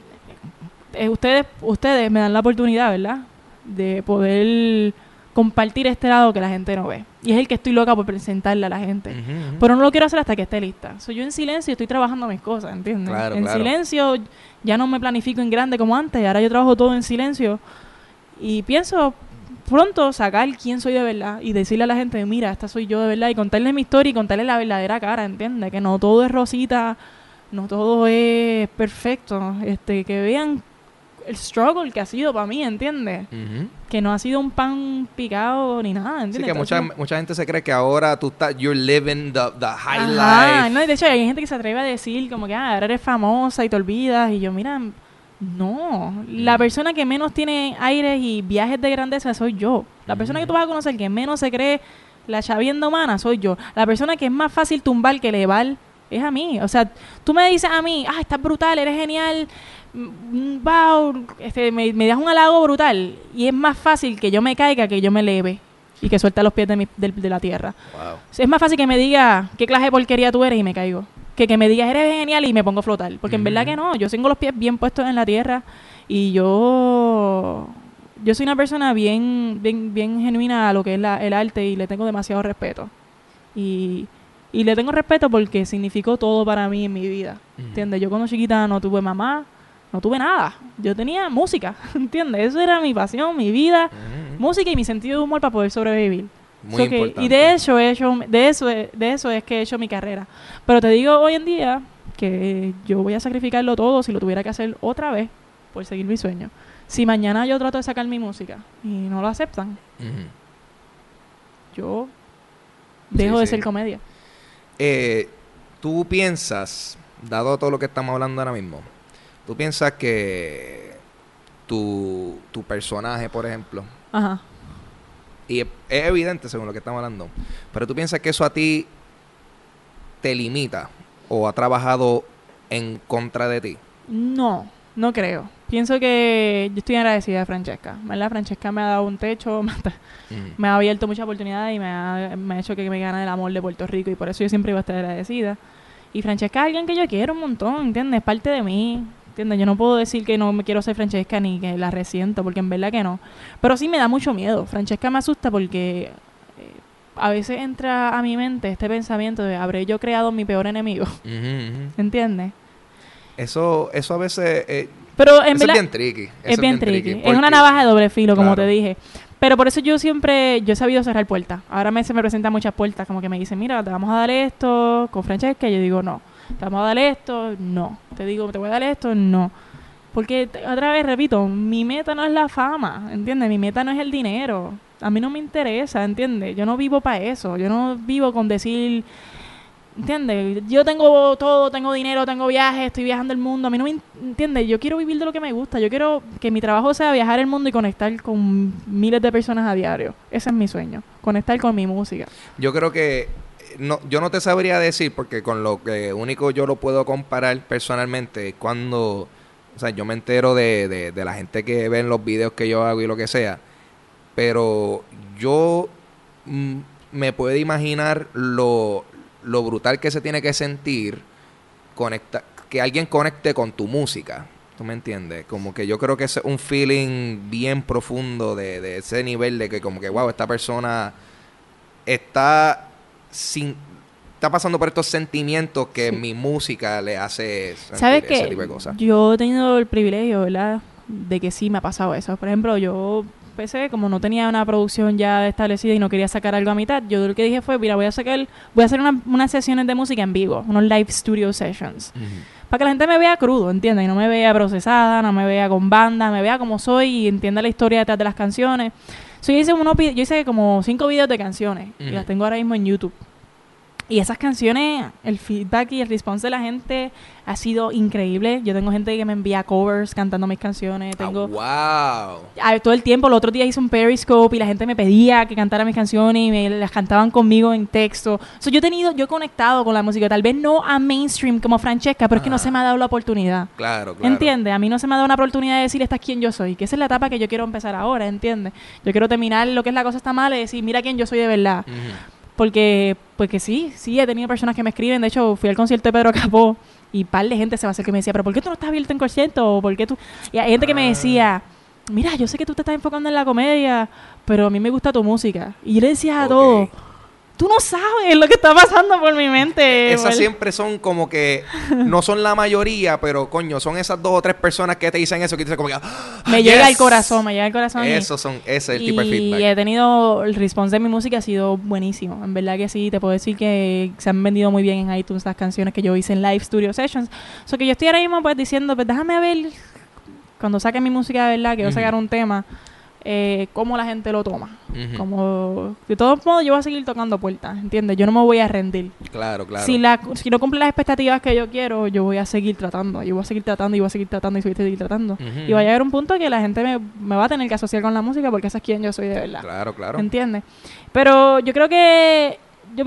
Speaker 2: ustedes me dan la oportunidad, ¿verdad? De poder compartir este lado que la gente no ve. Y es el que estoy loca por presentarle a la gente. Pero no lo quiero hacer hasta que esté lista. Yo en silencio estoy trabajando mis cosas, ¿entiendes?
Speaker 1: Claro,
Speaker 2: en silencio ya no me planifico en grande como antes. Ahora yo trabajo todo en silencio. Y pienso pronto sacar quién soy de verdad y decirle a la gente, mira, esta soy yo de verdad. Y contarle mi historia y contarle la verdadera cara, ¿entiendes? Que no todo es rosita, no todo es perfecto. Que vean el struggle que ha sido para mí, ¿entiendes? Que no ha sido un pan picado ni nada, ¿entiendes?
Speaker 1: Sí, que mucha gente se cree que ahora you're living the high life.
Speaker 2: No, de hecho hay gente que se atreve a decir como que ahora eres famosa y te olvidas. Y yo, mira, no. La persona que menos tiene aires y viajes de grandeza soy yo. La persona que tú vas a conocer que menos se cree la chavienda humana soy yo. La persona que es más fácil tumbar que elevar es a mí. O sea, tú me dices a mí, estás brutal, eres genial, wow, me das un halago brutal y es más fácil que yo me caiga que yo me eleve y que suelte los pies de la tierra.
Speaker 1: Wow.
Speaker 2: Es más fácil que me diga qué clase de porquería tú eres y me caigo que me digas eres genial y me pongo a flotar, porque en verdad que no, yo tengo los pies bien puestos en la tierra y yo soy una persona bien genuina a lo que es el arte y le tengo demasiado respeto y le tengo respeto porque significó todo para mí en mi vida, ¿entiendes? Yo cuando chiquita no tuve mamá, no tuve nada. Yo tenía música, ¿entiendes? Eso era mi pasión, mi vida, música y mi sentido de humor para poder sobrevivir.
Speaker 1: Muy importante.
Speaker 2: Y de eso es que he hecho mi carrera. Pero te digo hoy en día que yo voy a sacrificarlo todo si lo tuviera que hacer otra vez por seguir mi sueño. Si mañana yo trato de sacar mi música y no lo aceptan, yo dejo de ser comedia.
Speaker 1: ¿Tú piensas, dado todo lo que estamos hablando ahora mismo, tú piensas que tu personaje, por ejemplo, y es evidente según lo que estamos hablando, pero tú piensas que eso a ti te limita o ha trabajado en contra de ti?
Speaker 2: No creo. Pienso que yo estoy agradecida de Francesca, ¿verdad? Francesca me ha dado un techo, me ha abierto muchas oportunidades y me ha hecho que me gane el amor de Puerto Rico y por eso yo siempre iba a estar agradecida. Y Francesca es alguien que yo quiero un montón, ¿entiendes? Es parte de mí, ¿entiendes? Yo no puedo decir que no me quiero ser Francesca ni que la resiento, porque en verdad que no. Pero sí me da mucho miedo. Francesca me asusta porque a veces entra a mi mente este pensamiento de ¿habré yo creado mi peor enemigo? ¿Entiendes?
Speaker 1: Eso a veces...
Speaker 2: pero en
Speaker 1: eso
Speaker 2: verdad,
Speaker 1: es bien tricky.
Speaker 2: Es bien tricky. Es una navaja de doble filo, como te dije. Pero por eso yo he sabido cerrar puertas. Ahora se me presentan muchas puertas, como que me dicen, mira, te vamos a dar esto con Francesca, y yo digo, no. Te vamos a dar esto, no. Te digo, te voy a dar esto, no. Porque, otra vez, repito, mi meta no es la fama, ¿entiendes? Mi meta no es el dinero. A mí no me interesa, ¿entiendes? Yo no vivo para eso. Yo no vivo con decir, ¿entiendes? Yo tengo todo, tengo dinero, tengo viajes, estoy viajando el mundo. A mí no me ¿entiendes? Yo quiero vivir de lo que me gusta. Yo quiero que mi trabajo sea viajar el mundo y conectar con miles de personas a diario. Ese es mi sueño, conectar con mi música.
Speaker 1: Yo creo que yo no te sabría decir, porque con lo que único yo lo puedo comparar personalmente cuando, o sea, yo me entero de la gente que ve los videos que yo hago y lo que sea, pero yo me puedo imaginar lo brutal que se tiene que sentir que alguien conecte con tu música. ¿Tú me entiendes? Como que yo creo que es un feeling bien profundo de ese nivel de que como que, wow, esta persona está pasando por estos sentimientos que mi música le hace sentir.
Speaker 2: ¿Sabes
Speaker 1: ese
Speaker 2: qué?
Speaker 1: tipo de cosas.
Speaker 2: Yo he tenido el privilegio, ¿verdad?, de que sí me ha pasado eso. Por ejemplo, yo empecé, como no tenía una producción ya establecida y no quería sacar algo a mitad, yo lo que dije fue, mira, voy a hacer unas sesiones de música en vivo, unos live studio sessions. Para que la gente me vea crudo, ¿entiendes? Y no me vea procesada, no me vea con banda, me vea como soy y entienda la historia detrás de las canciones. Yo hice como 5 videos de canciones y las tengo ahora mismo en YouTube. Y esas canciones, el feedback y el response de la gente ha sido increíble. Yo tengo gente que me envía covers cantando mis canciones.
Speaker 1: ¡Wow!
Speaker 2: Todo el tiempo. El otro día hice un Periscope y la gente me pedía que cantara mis canciones y me las cantaban conmigo en texto. Yo he conectado con la música. Tal vez no a mainstream como Francesca, pero es que no se me ha dado la oportunidad.
Speaker 1: Claro.
Speaker 2: ¿Entiendes? A mí no se me ha dado una oportunidad de decir, esta es quien yo soy. Que esa es la etapa que yo quiero empezar ahora, ¿entiendes? Yo quiero terminar lo que es La Cosa Está Mal y decir, mira quién yo soy de verdad. Porque sí, he tenido personas que me escriben. De hecho, fui al concierto de Pedro Capó y un par de gente se va a hacer que me decía, pero ¿por qué tú no estás abierto en concierto? ¿O por qué tú? Y hay gente que me decía, mira, yo sé que tú te estás enfocando en la comedia, pero a mí me gusta tu música. Y yo le decía a todos, tú no sabes lo que está pasando por mi mente.
Speaker 1: Esas siempre son como que no son la mayoría, pero coño, son esas 2 o 3 personas que te dicen eso, que te dicen como que
Speaker 2: me llega al corazón.
Speaker 1: Ese es el tipo de feedback.
Speaker 2: Y he tenido el response de mi música ha sido buenísimo. En verdad que sí, te puedo decir que se han vendido muy bien en iTunes las canciones que yo hice en live studio sessions. Que yo estoy ahora mismo pues diciendo, pues déjame ver cuando saque mi música de verdad, que voy a sacar un tema. Cómo la gente lo toma. Como de todos modos yo voy a seguir tocando puertas, ¿entiendes? Yo no me voy a rendir.
Speaker 1: Claro.
Speaker 2: Si no cumple las expectativas que yo quiero, yo voy a seguir tratando. Yo voy a seguir tratando y voy a seguir tratando y voy a seguir tratando. Y va a llegar un punto que la gente me va a tener que asociar con la música porque esa es quien yo soy de verdad.
Speaker 1: Claro.
Speaker 2: ¿Entiendes? Pero yo creo que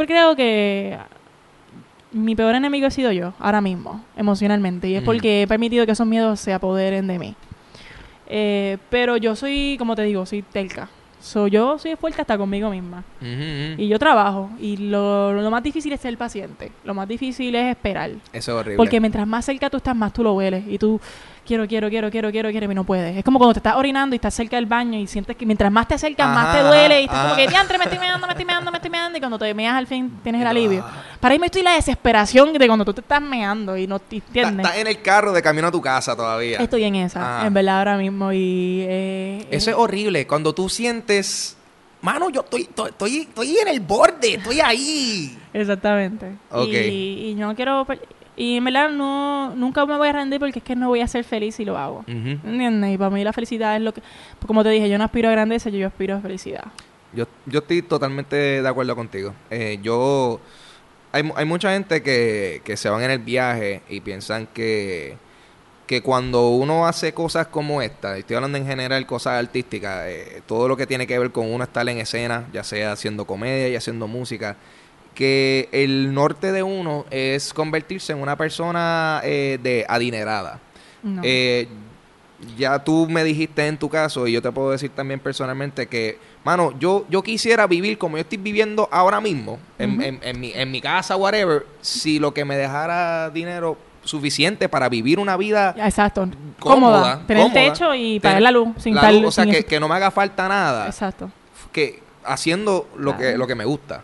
Speaker 2: mi peor enemigo he sido yo, ahora mismo, emocionalmente. Y es porque he permitido que esos miedos se apoderen de mí. Pero yo soy, como te digo, soy terca. Yo soy fuerte hasta conmigo misma. Y yo trabajo. Y lo más difícil es ser paciente. Lo más difícil es esperar.
Speaker 1: Eso es horrible.
Speaker 2: Porque mientras más cerca tú estás, más tú lo hueles. Y tú, quiero, y no puedes. Es como cuando te estás orinando y estás cerca del baño y sientes que mientras más te acercas, más te duele. Y estás como que, diantre, me estoy meando. Y cuando te meas al fin, tienes el alivio. Para mí me estoy la desesperación de cuando tú te estás meando y no te entiendes.
Speaker 1: Estás en el carro de camino a tu casa todavía.
Speaker 2: Estoy en esa, en verdad, ahora mismo. Y
Speaker 1: eso es horrible. Cuando tú sientes, mano, yo estoy en el borde, estoy ahí.
Speaker 2: Exactamente. Y no quiero... Y en verdad nunca me voy a rendir porque es que no voy a ser feliz si lo hago. ¿Entiendes? Y para mí la felicidad es lo que... Pues como te dije, yo no aspiro a grandeza, yo aspiro a felicidad.
Speaker 1: Yo estoy totalmente de acuerdo contigo. Hay mucha gente que se van en el viaje y piensan que cuando uno hace cosas como esta, estoy hablando en general cosas artísticas, todo lo que tiene que ver con uno estar en escena, ya sea haciendo comedia y haciendo música, que el norte de uno es convertirse en una persona adinerada.
Speaker 2: No.
Speaker 1: Ya tú me dijiste en tu caso, y yo te puedo decir también personalmente que, mano, yo quisiera vivir como yo estoy viviendo ahora mismo, en mi casa, whatever, si lo que me dejara dinero suficiente para vivir una vida
Speaker 2: cómoda, tener techo y pagar la luz sin tal,
Speaker 1: o sea, que no me haga falta nada.
Speaker 2: Exacto.
Speaker 1: Que haciendo lo que me gusta.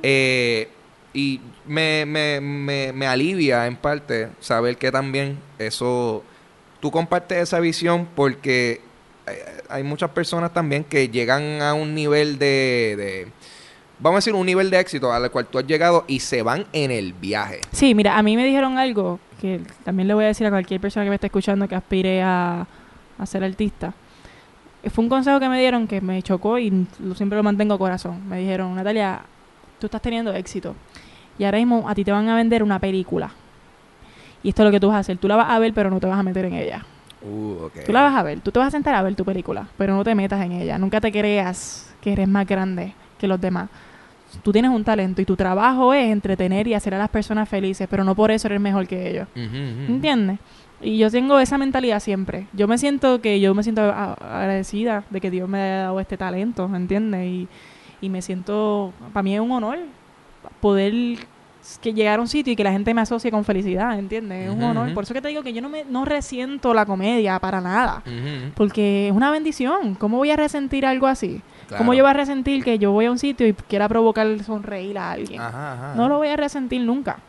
Speaker 1: Y me alivia en parte saber que también eso tú compartes esa visión, porque hay muchas personas también que llegan a un nivel de vamos a decir, un nivel de éxito al cual tú has llegado y se van en el viaje.
Speaker 2: Sí, mira, a mí me dijeron algo que también le voy a decir a cualquier persona que me esté escuchando que aspire a ser artista. Fue un consejo que me dieron que me chocó y siempre lo mantengo a corazón. Me dijeron, Natalia, tú estás teniendo éxito y ahora mismo a ti te van a vender una película. Y esto es lo que tú vas a hacer. Tú la vas a ver, pero no te vas a meter en ella.
Speaker 1: Okay.
Speaker 2: Tú la vas a ver. Tú te vas a sentar a ver tu película, pero no te metas en ella. Nunca te creas que eres más grande que los demás. Tú tienes un talento y tu trabajo es entretener y hacer a las personas felices, pero no por eso eres mejor que ellos. ¿Entiendes? Y yo tengo esa mentalidad siempre. Yo me siento agradecida de que Dios me haya dado este talento, ¿entiendes? Y me siento, para mí es un honor poder llegar a un sitio y que la gente me asocie con felicidad, ¿entiendes? Es un honor. Por eso que te digo que yo no resiento la comedia para nada, porque es una bendición. ¿Cómo voy a resentir algo así? Claro. ¿Cómo yo voy a resentir que yo voy a un sitio y quiera provocar sonreír a alguien? No lo voy a resentir nunca.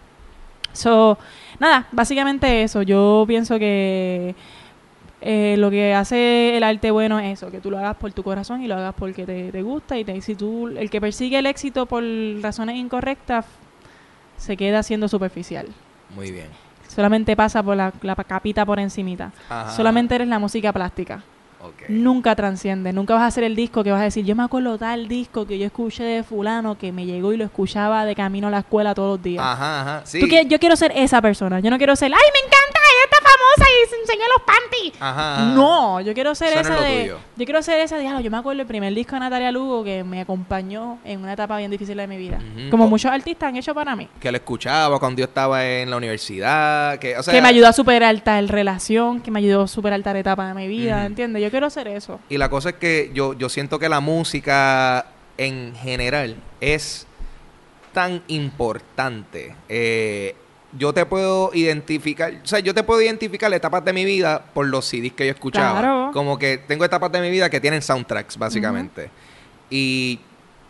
Speaker 2: Nada, básicamente eso. Yo pienso que lo que hace el arte bueno es eso, que tú lo hagas por tu corazón y lo hagas porque te gusta. Si tú, el que persigue el éxito por razones incorrectas, se queda siendo superficial.
Speaker 1: Muy bien.
Speaker 2: Solamente pasa por la capita por encimita. Solamente eres la música plástica.
Speaker 1: Okay.
Speaker 2: Nunca transciende, nunca vas a hacer el disco que vas a decir, yo me acuerdo tal disco que yo escuché de fulano que me llegó y lo escuchaba de camino a la escuela todos los días.
Speaker 1: Sí.
Speaker 2: Yo quiero ser esa persona, yo no quiero ser, ¡ay, me encanta! Esta famosa y se enseñó los panties. No, yo quiero ser esa yo quiero ser esa diálogo. Yo me acuerdo el primer disco de Natalia Lugo que me acompañó en una etapa bien difícil de mi vida. Como muchos artistas han hecho para mí.
Speaker 1: Que lo escuchaba cuando yo estaba en la universidad. Que
Speaker 2: me ayudó a superar tal relación, que me ayudó a superar tal etapa de mi vida, ¿entiendes? Yo quiero hacer eso.
Speaker 1: Y la cosa es que yo siento que la música en general es tan importante. Yo te puedo identificar, etapas de mi vida por los CDs que yo escuchaba.
Speaker 2: Claro.
Speaker 1: Como que tengo etapas de mi vida que tienen soundtracks, básicamente. Y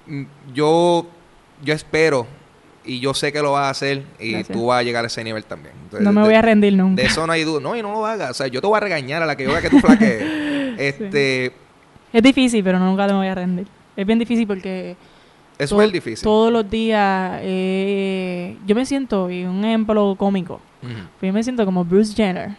Speaker 1: yo espero, y yo sé que lo vas a hacer, y gracias. Tú vas a llegar a ese nivel también. Entonces,
Speaker 2: no me voy a rendir nunca.
Speaker 1: De eso no hay duda. No, y no lo hagas. O sea, yo te voy a regañar a la que yo vea que tú flaquees.
Speaker 2: Sí. Es difícil, pero nunca me voy a rendir. Es bien difícil porque...
Speaker 1: Es súper difícil.
Speaker 2: Todos los días yo me siento, y un ejemplo cómico, yo me siento como Bruce Jenner.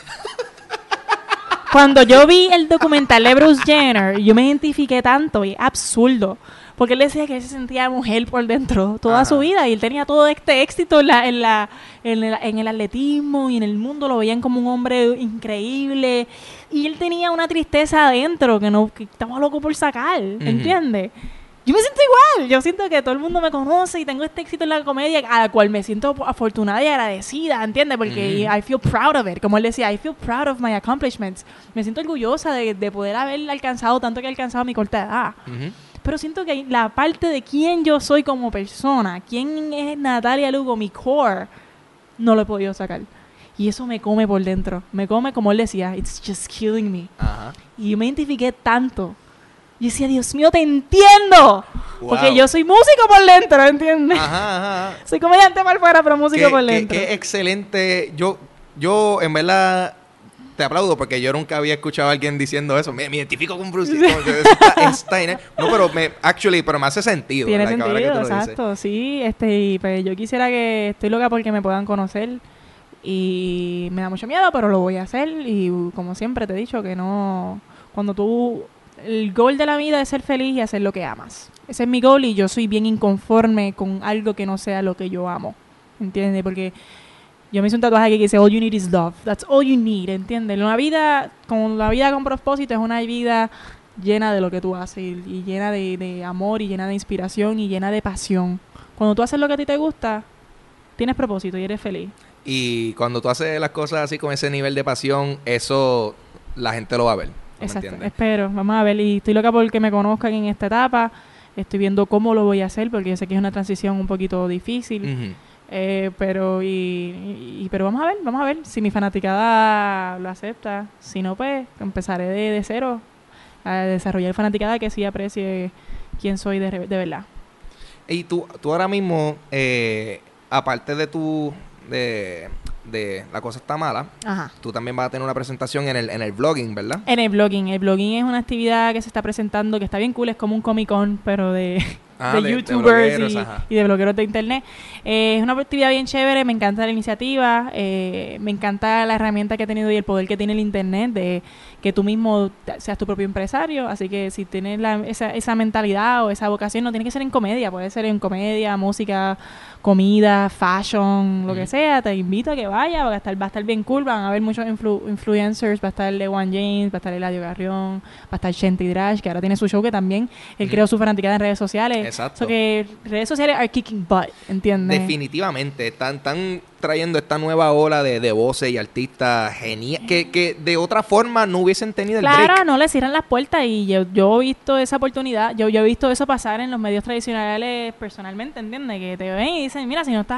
Speaker 2: Cuando yo vi el documental de Bruce Jenner, yo me identifiqué tanto y es absurdo. Porque él decía que él se sentía mujer por dentro toda su vida y él tenía todo este éxito en el atletismo y en el mundo, lo veían como un hombre increíble y él tenía una tristeza adentro que estaba loco por sacar, ¿entiendes? Yo me siento igual, yo siento que todo el mundo me conoce y tengo este éxito en la comedia a la cual me siento afortunada y agradecida, ¿entiendes? Porque I feel proud of it, como él decía, I feel proud of my accomplishments. Me siento orgullosa de poder haber alcanzado tanto que he alcanzado a mi corta edad. Pero siento que la parte de quién yo soy como persona, quién es Natalia Lugo, mi core, no lo he podido sacar. Y eso me come por dentro. Me come, como él decía, it's just killing me. Y yo me identifiqué tanto. Yo decía, Dios mío, te entiendo. Wow. Porque yo soy músico por dentro, ¿entiendes? Soy comediante por fuera, pero músico por dentro.
Speaker 1: Qué excelente. Yo, en verdad... Te aplaudo porque yo nunca había escuchado a alguien diciendo eso. Me identifico con Bruce. No, pero me hace sentido.
Speaker 2: Tiene sentido, exacto. Sí, y pues yo quisiera que... Estoy loca porque me puedan conocer. Y me da mucho miedo, pero lo voy a hacer. Y como siempre te he dicho que no... El goal de la vida es ser feliz y hacer lo que amas. Ese es mi goal y yo soy bien inconforme con algo que no sea lo que yo amo. ¿Entiendes? Porque... Yo me hice un tatuaje que dice, all you need is love. That's all you need, ¿entiendes? La vida con propósito es una vida llena de lo que tú haces y llena de amor y llena de inspiración y llena de pasión. Cuando tú haces lo que a ti te gusta, tienes propósito y eres feliz.
Speaker 1: Y cuando tú haces las cosas así con ese nivel de pasión, eso la gente lo va a ver.
Speaker 2: Exacto, espero. Vamos a ver. Y estoy loca porque me conozcan en esta etapa. Estoy viendo cómo lo voy a hacer porque yo sé que es una transición un poquito difícil. Pero vamos a ver si mi fanaticada lo acepta. Si no, pues empezaré de cero a desarrollar fanaticada que sí aprecie quién soy de verdad. Y
Speaker 1: tú ahora mismo, aparte de de La Cosa Está Mala,
Speaker 2: Ajá.
Speaker 1: tú también vas a tener una presentación en el vlogging, ¿verdad?
Speaker 2: En el blogging. El blogging es una actividad que se está presentando, que está bien cool, es como un Comic-Con, pero de YouTubers y de blogueros de internet. Es una actividad bien chévere, me encanta la iniciativa, me encanta la herramienta que ha tenido y el poder que tiene el internet de que tú mismo seas tu propio empresario, así que si tienes esa mentalidad o esa vocación, no tiene que ser en comedia, puede ser en comedia, música, comida, fashion, lo que sea, te invito a que vaya, va a estar bien cool, van a haber muchos influencers, va a estar Lewan James, va a estar Eladio Garrión, va a estar Shenty Drash, que ahora tiene su show que también él creó su fanaticada en redes sociales.
Speaker 1: Exacto.
Speaker 2: So que redes sociales are kicking butt, ¿entiendes?
Speaker 1: Definitivamente, están trayendo esta nueva ola de voces y artistas geniales que de otra forma no hubiesen tenido el break.
Speaker 2: Claro, no le cierran las puertas y yo he visto esa oportunidad, yo he visto eso pasar en los medios tradicionales personalmente, ¿entiendes? Que te ven y dicen, mira, si no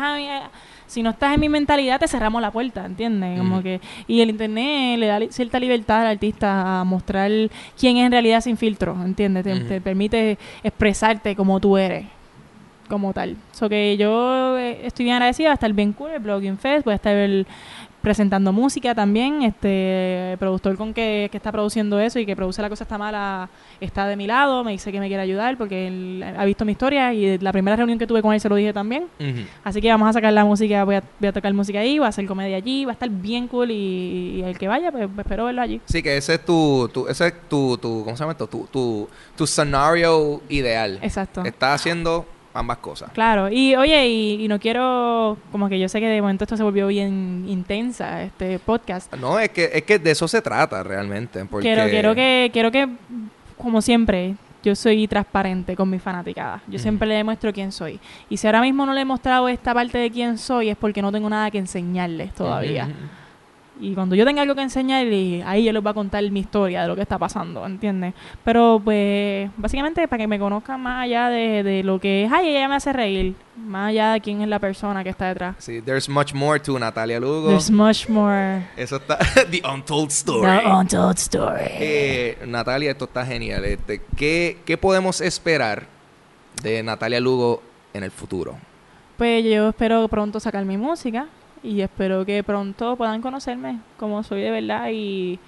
Speaker 2: estás en mi mentalidad, te cerramos la puerta, ¿entiendes? Como que, y el internet le da cierta libertad al artista a mostrar quién es en realidad sin filtro, ¿entiendes? Te permite expresarte como tú eres, como tal. So que yo estoy bien agradecida, va a estar bien cool el Blogging Fest, voy a estar presentando música también, el productor con que está produciendo eso y que produce La Cosa Está Mala está de mi lado, me dice que me quiere ayudar porque él ha visto mi historia y la primera reunión que tuve con él se lo dije también. Así que vamos a sacar la música, voy a tocar música ahí, voy a hacer comedia allí, va a estar bien cool y el que vaya, pues espero verlo allí.
Speaker 1: Sí, que ese es tu ¿cómo se llama esto? Tu scenario ideal.
Speaker 2: Exacto.
Speaker 1: Estás haciendo ambas cosas.
Speaker 2: Claro, y oye, y no quiero, como que yo sé que de momento esto se volvió bien intensa, este podcast.
Speaker 1: No, es que de eso se trata realmente. Porque
Speaker 2: Quiero que, como siempre, yo soy transparente con mi fanaticada. Yo siempre le demuestro quién soy. Y si ahora mismo no le he mostrado esta parte de quién soy, es porque no tengo nada que enseñarles todavía. Y cuando yo tenga algo que enseñarles, ahí yo les voy a contar mi historia de lo que está pasando, ¿entiendes? Pero, pues, básicamente para que me conozcan más allá de lo que es, ay, ella me hace reír, más allá de quién es la persona que está detrás.
Speaker 1: Sí, there's much more to Natalia Lugo.
Speaker 2: There's much more.
Speaker 1: Eso está, the untold story.
Speaker 2: The untold story.
Speaker 1: Natalia, esto está genial. ¿Qué podemos esperar de Natalia Lugo en el futuro?
Speaker 2: Pues yo espero pronto sacar mi música. Y espero que pronto puedan conocerme como soy de verdad y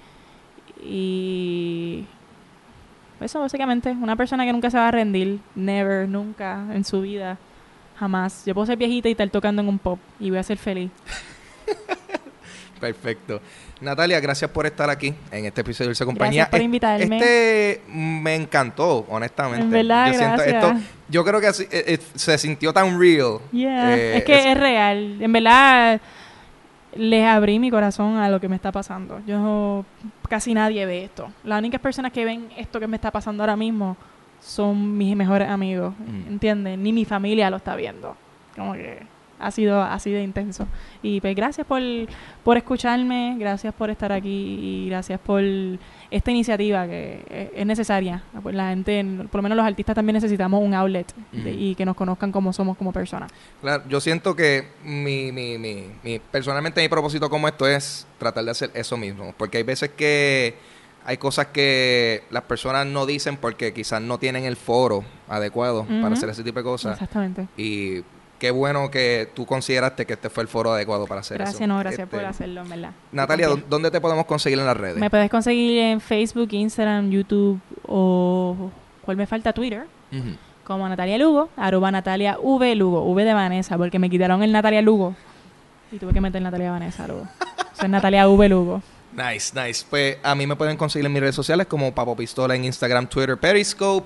Speaker 2: eso básicamente, una persona que nunca se va a rendir, never, nunca en su vida, jamás. Yo puedo ser viejita y estar tocando en un pop y voy a ser feliz.
Speaker 1: Perfecto. Natalia, gracias por estar aquí en este episodio de Dulce Compañía.
Speaker 2: Gracias por invitarme.
Speaker 1: Me encantó, honestamente.
Speaker 2: En verdad, gracias.
Speaker 1: Yo creo que se sintió tan real.
Speaker 2: Yeah. Es que es real. En verdad, les abrí mi corazón a lo que me está pasando. Casi nadie ve esto. Las únicas personas que ven esto que me está pasando ahora mismo son mis mejores amigos. ¿Entiendes? Ni mi familia lo está viendo. Como que ha sido así de intenso. Y pues gracias por escucharme, gracias por estar aquí y gracias por esta iniciativa que es necesaria. Pues la gente, por lo menos los artistas también necesitamos un outlet y que nos conozcan como somos como personas.
Speaker 1: Claro, yo siento que personalmente mi propósito como esto es tratar de hacer eso mismo, porque hay veces que hay cosas que las personas no dicen porque quizás no tienen el foro adecuado para hacer ese tipo de cosas.
Speaker 2: Exactamente.
Speaker 1: Y qué bueno que tú consideraste que este fue el foro adecuado para hacer eso.
Speaker 2: Gracias por hacerlo, en verdad.
Speaker 1: Natalia, ¿dónde te podemos conseguir en las redes?
Speaker 2: Me puedes conseguir en Facebook, Instagram, YouTube o ¿cuál me falta? Twitter. Como Natalia Lugo, @NataliaVLugo, V de Vanessa, porque me quitaron el Natalia Lugo y tuve que meter Natalia Vanessa Lugo. Soy Natalia V Lugo.
Speaker 1: Nice. Pues a mí me pueden conseguir en mis redes sociales como Papo Pistola en Instagram, Twitter, Periscope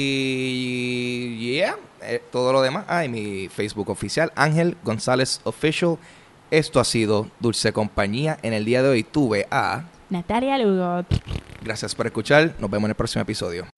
Speaker 1: y todo lo demás. Y mi Facebook oficial, Ángel González Official. Esto ha sido Dulce Compañía. En el día de hoy tuve a
Speaker 2: Natalia Lugo.
Speaker 1: Gracias por escuchar. Nos vemos en el próximo episodio.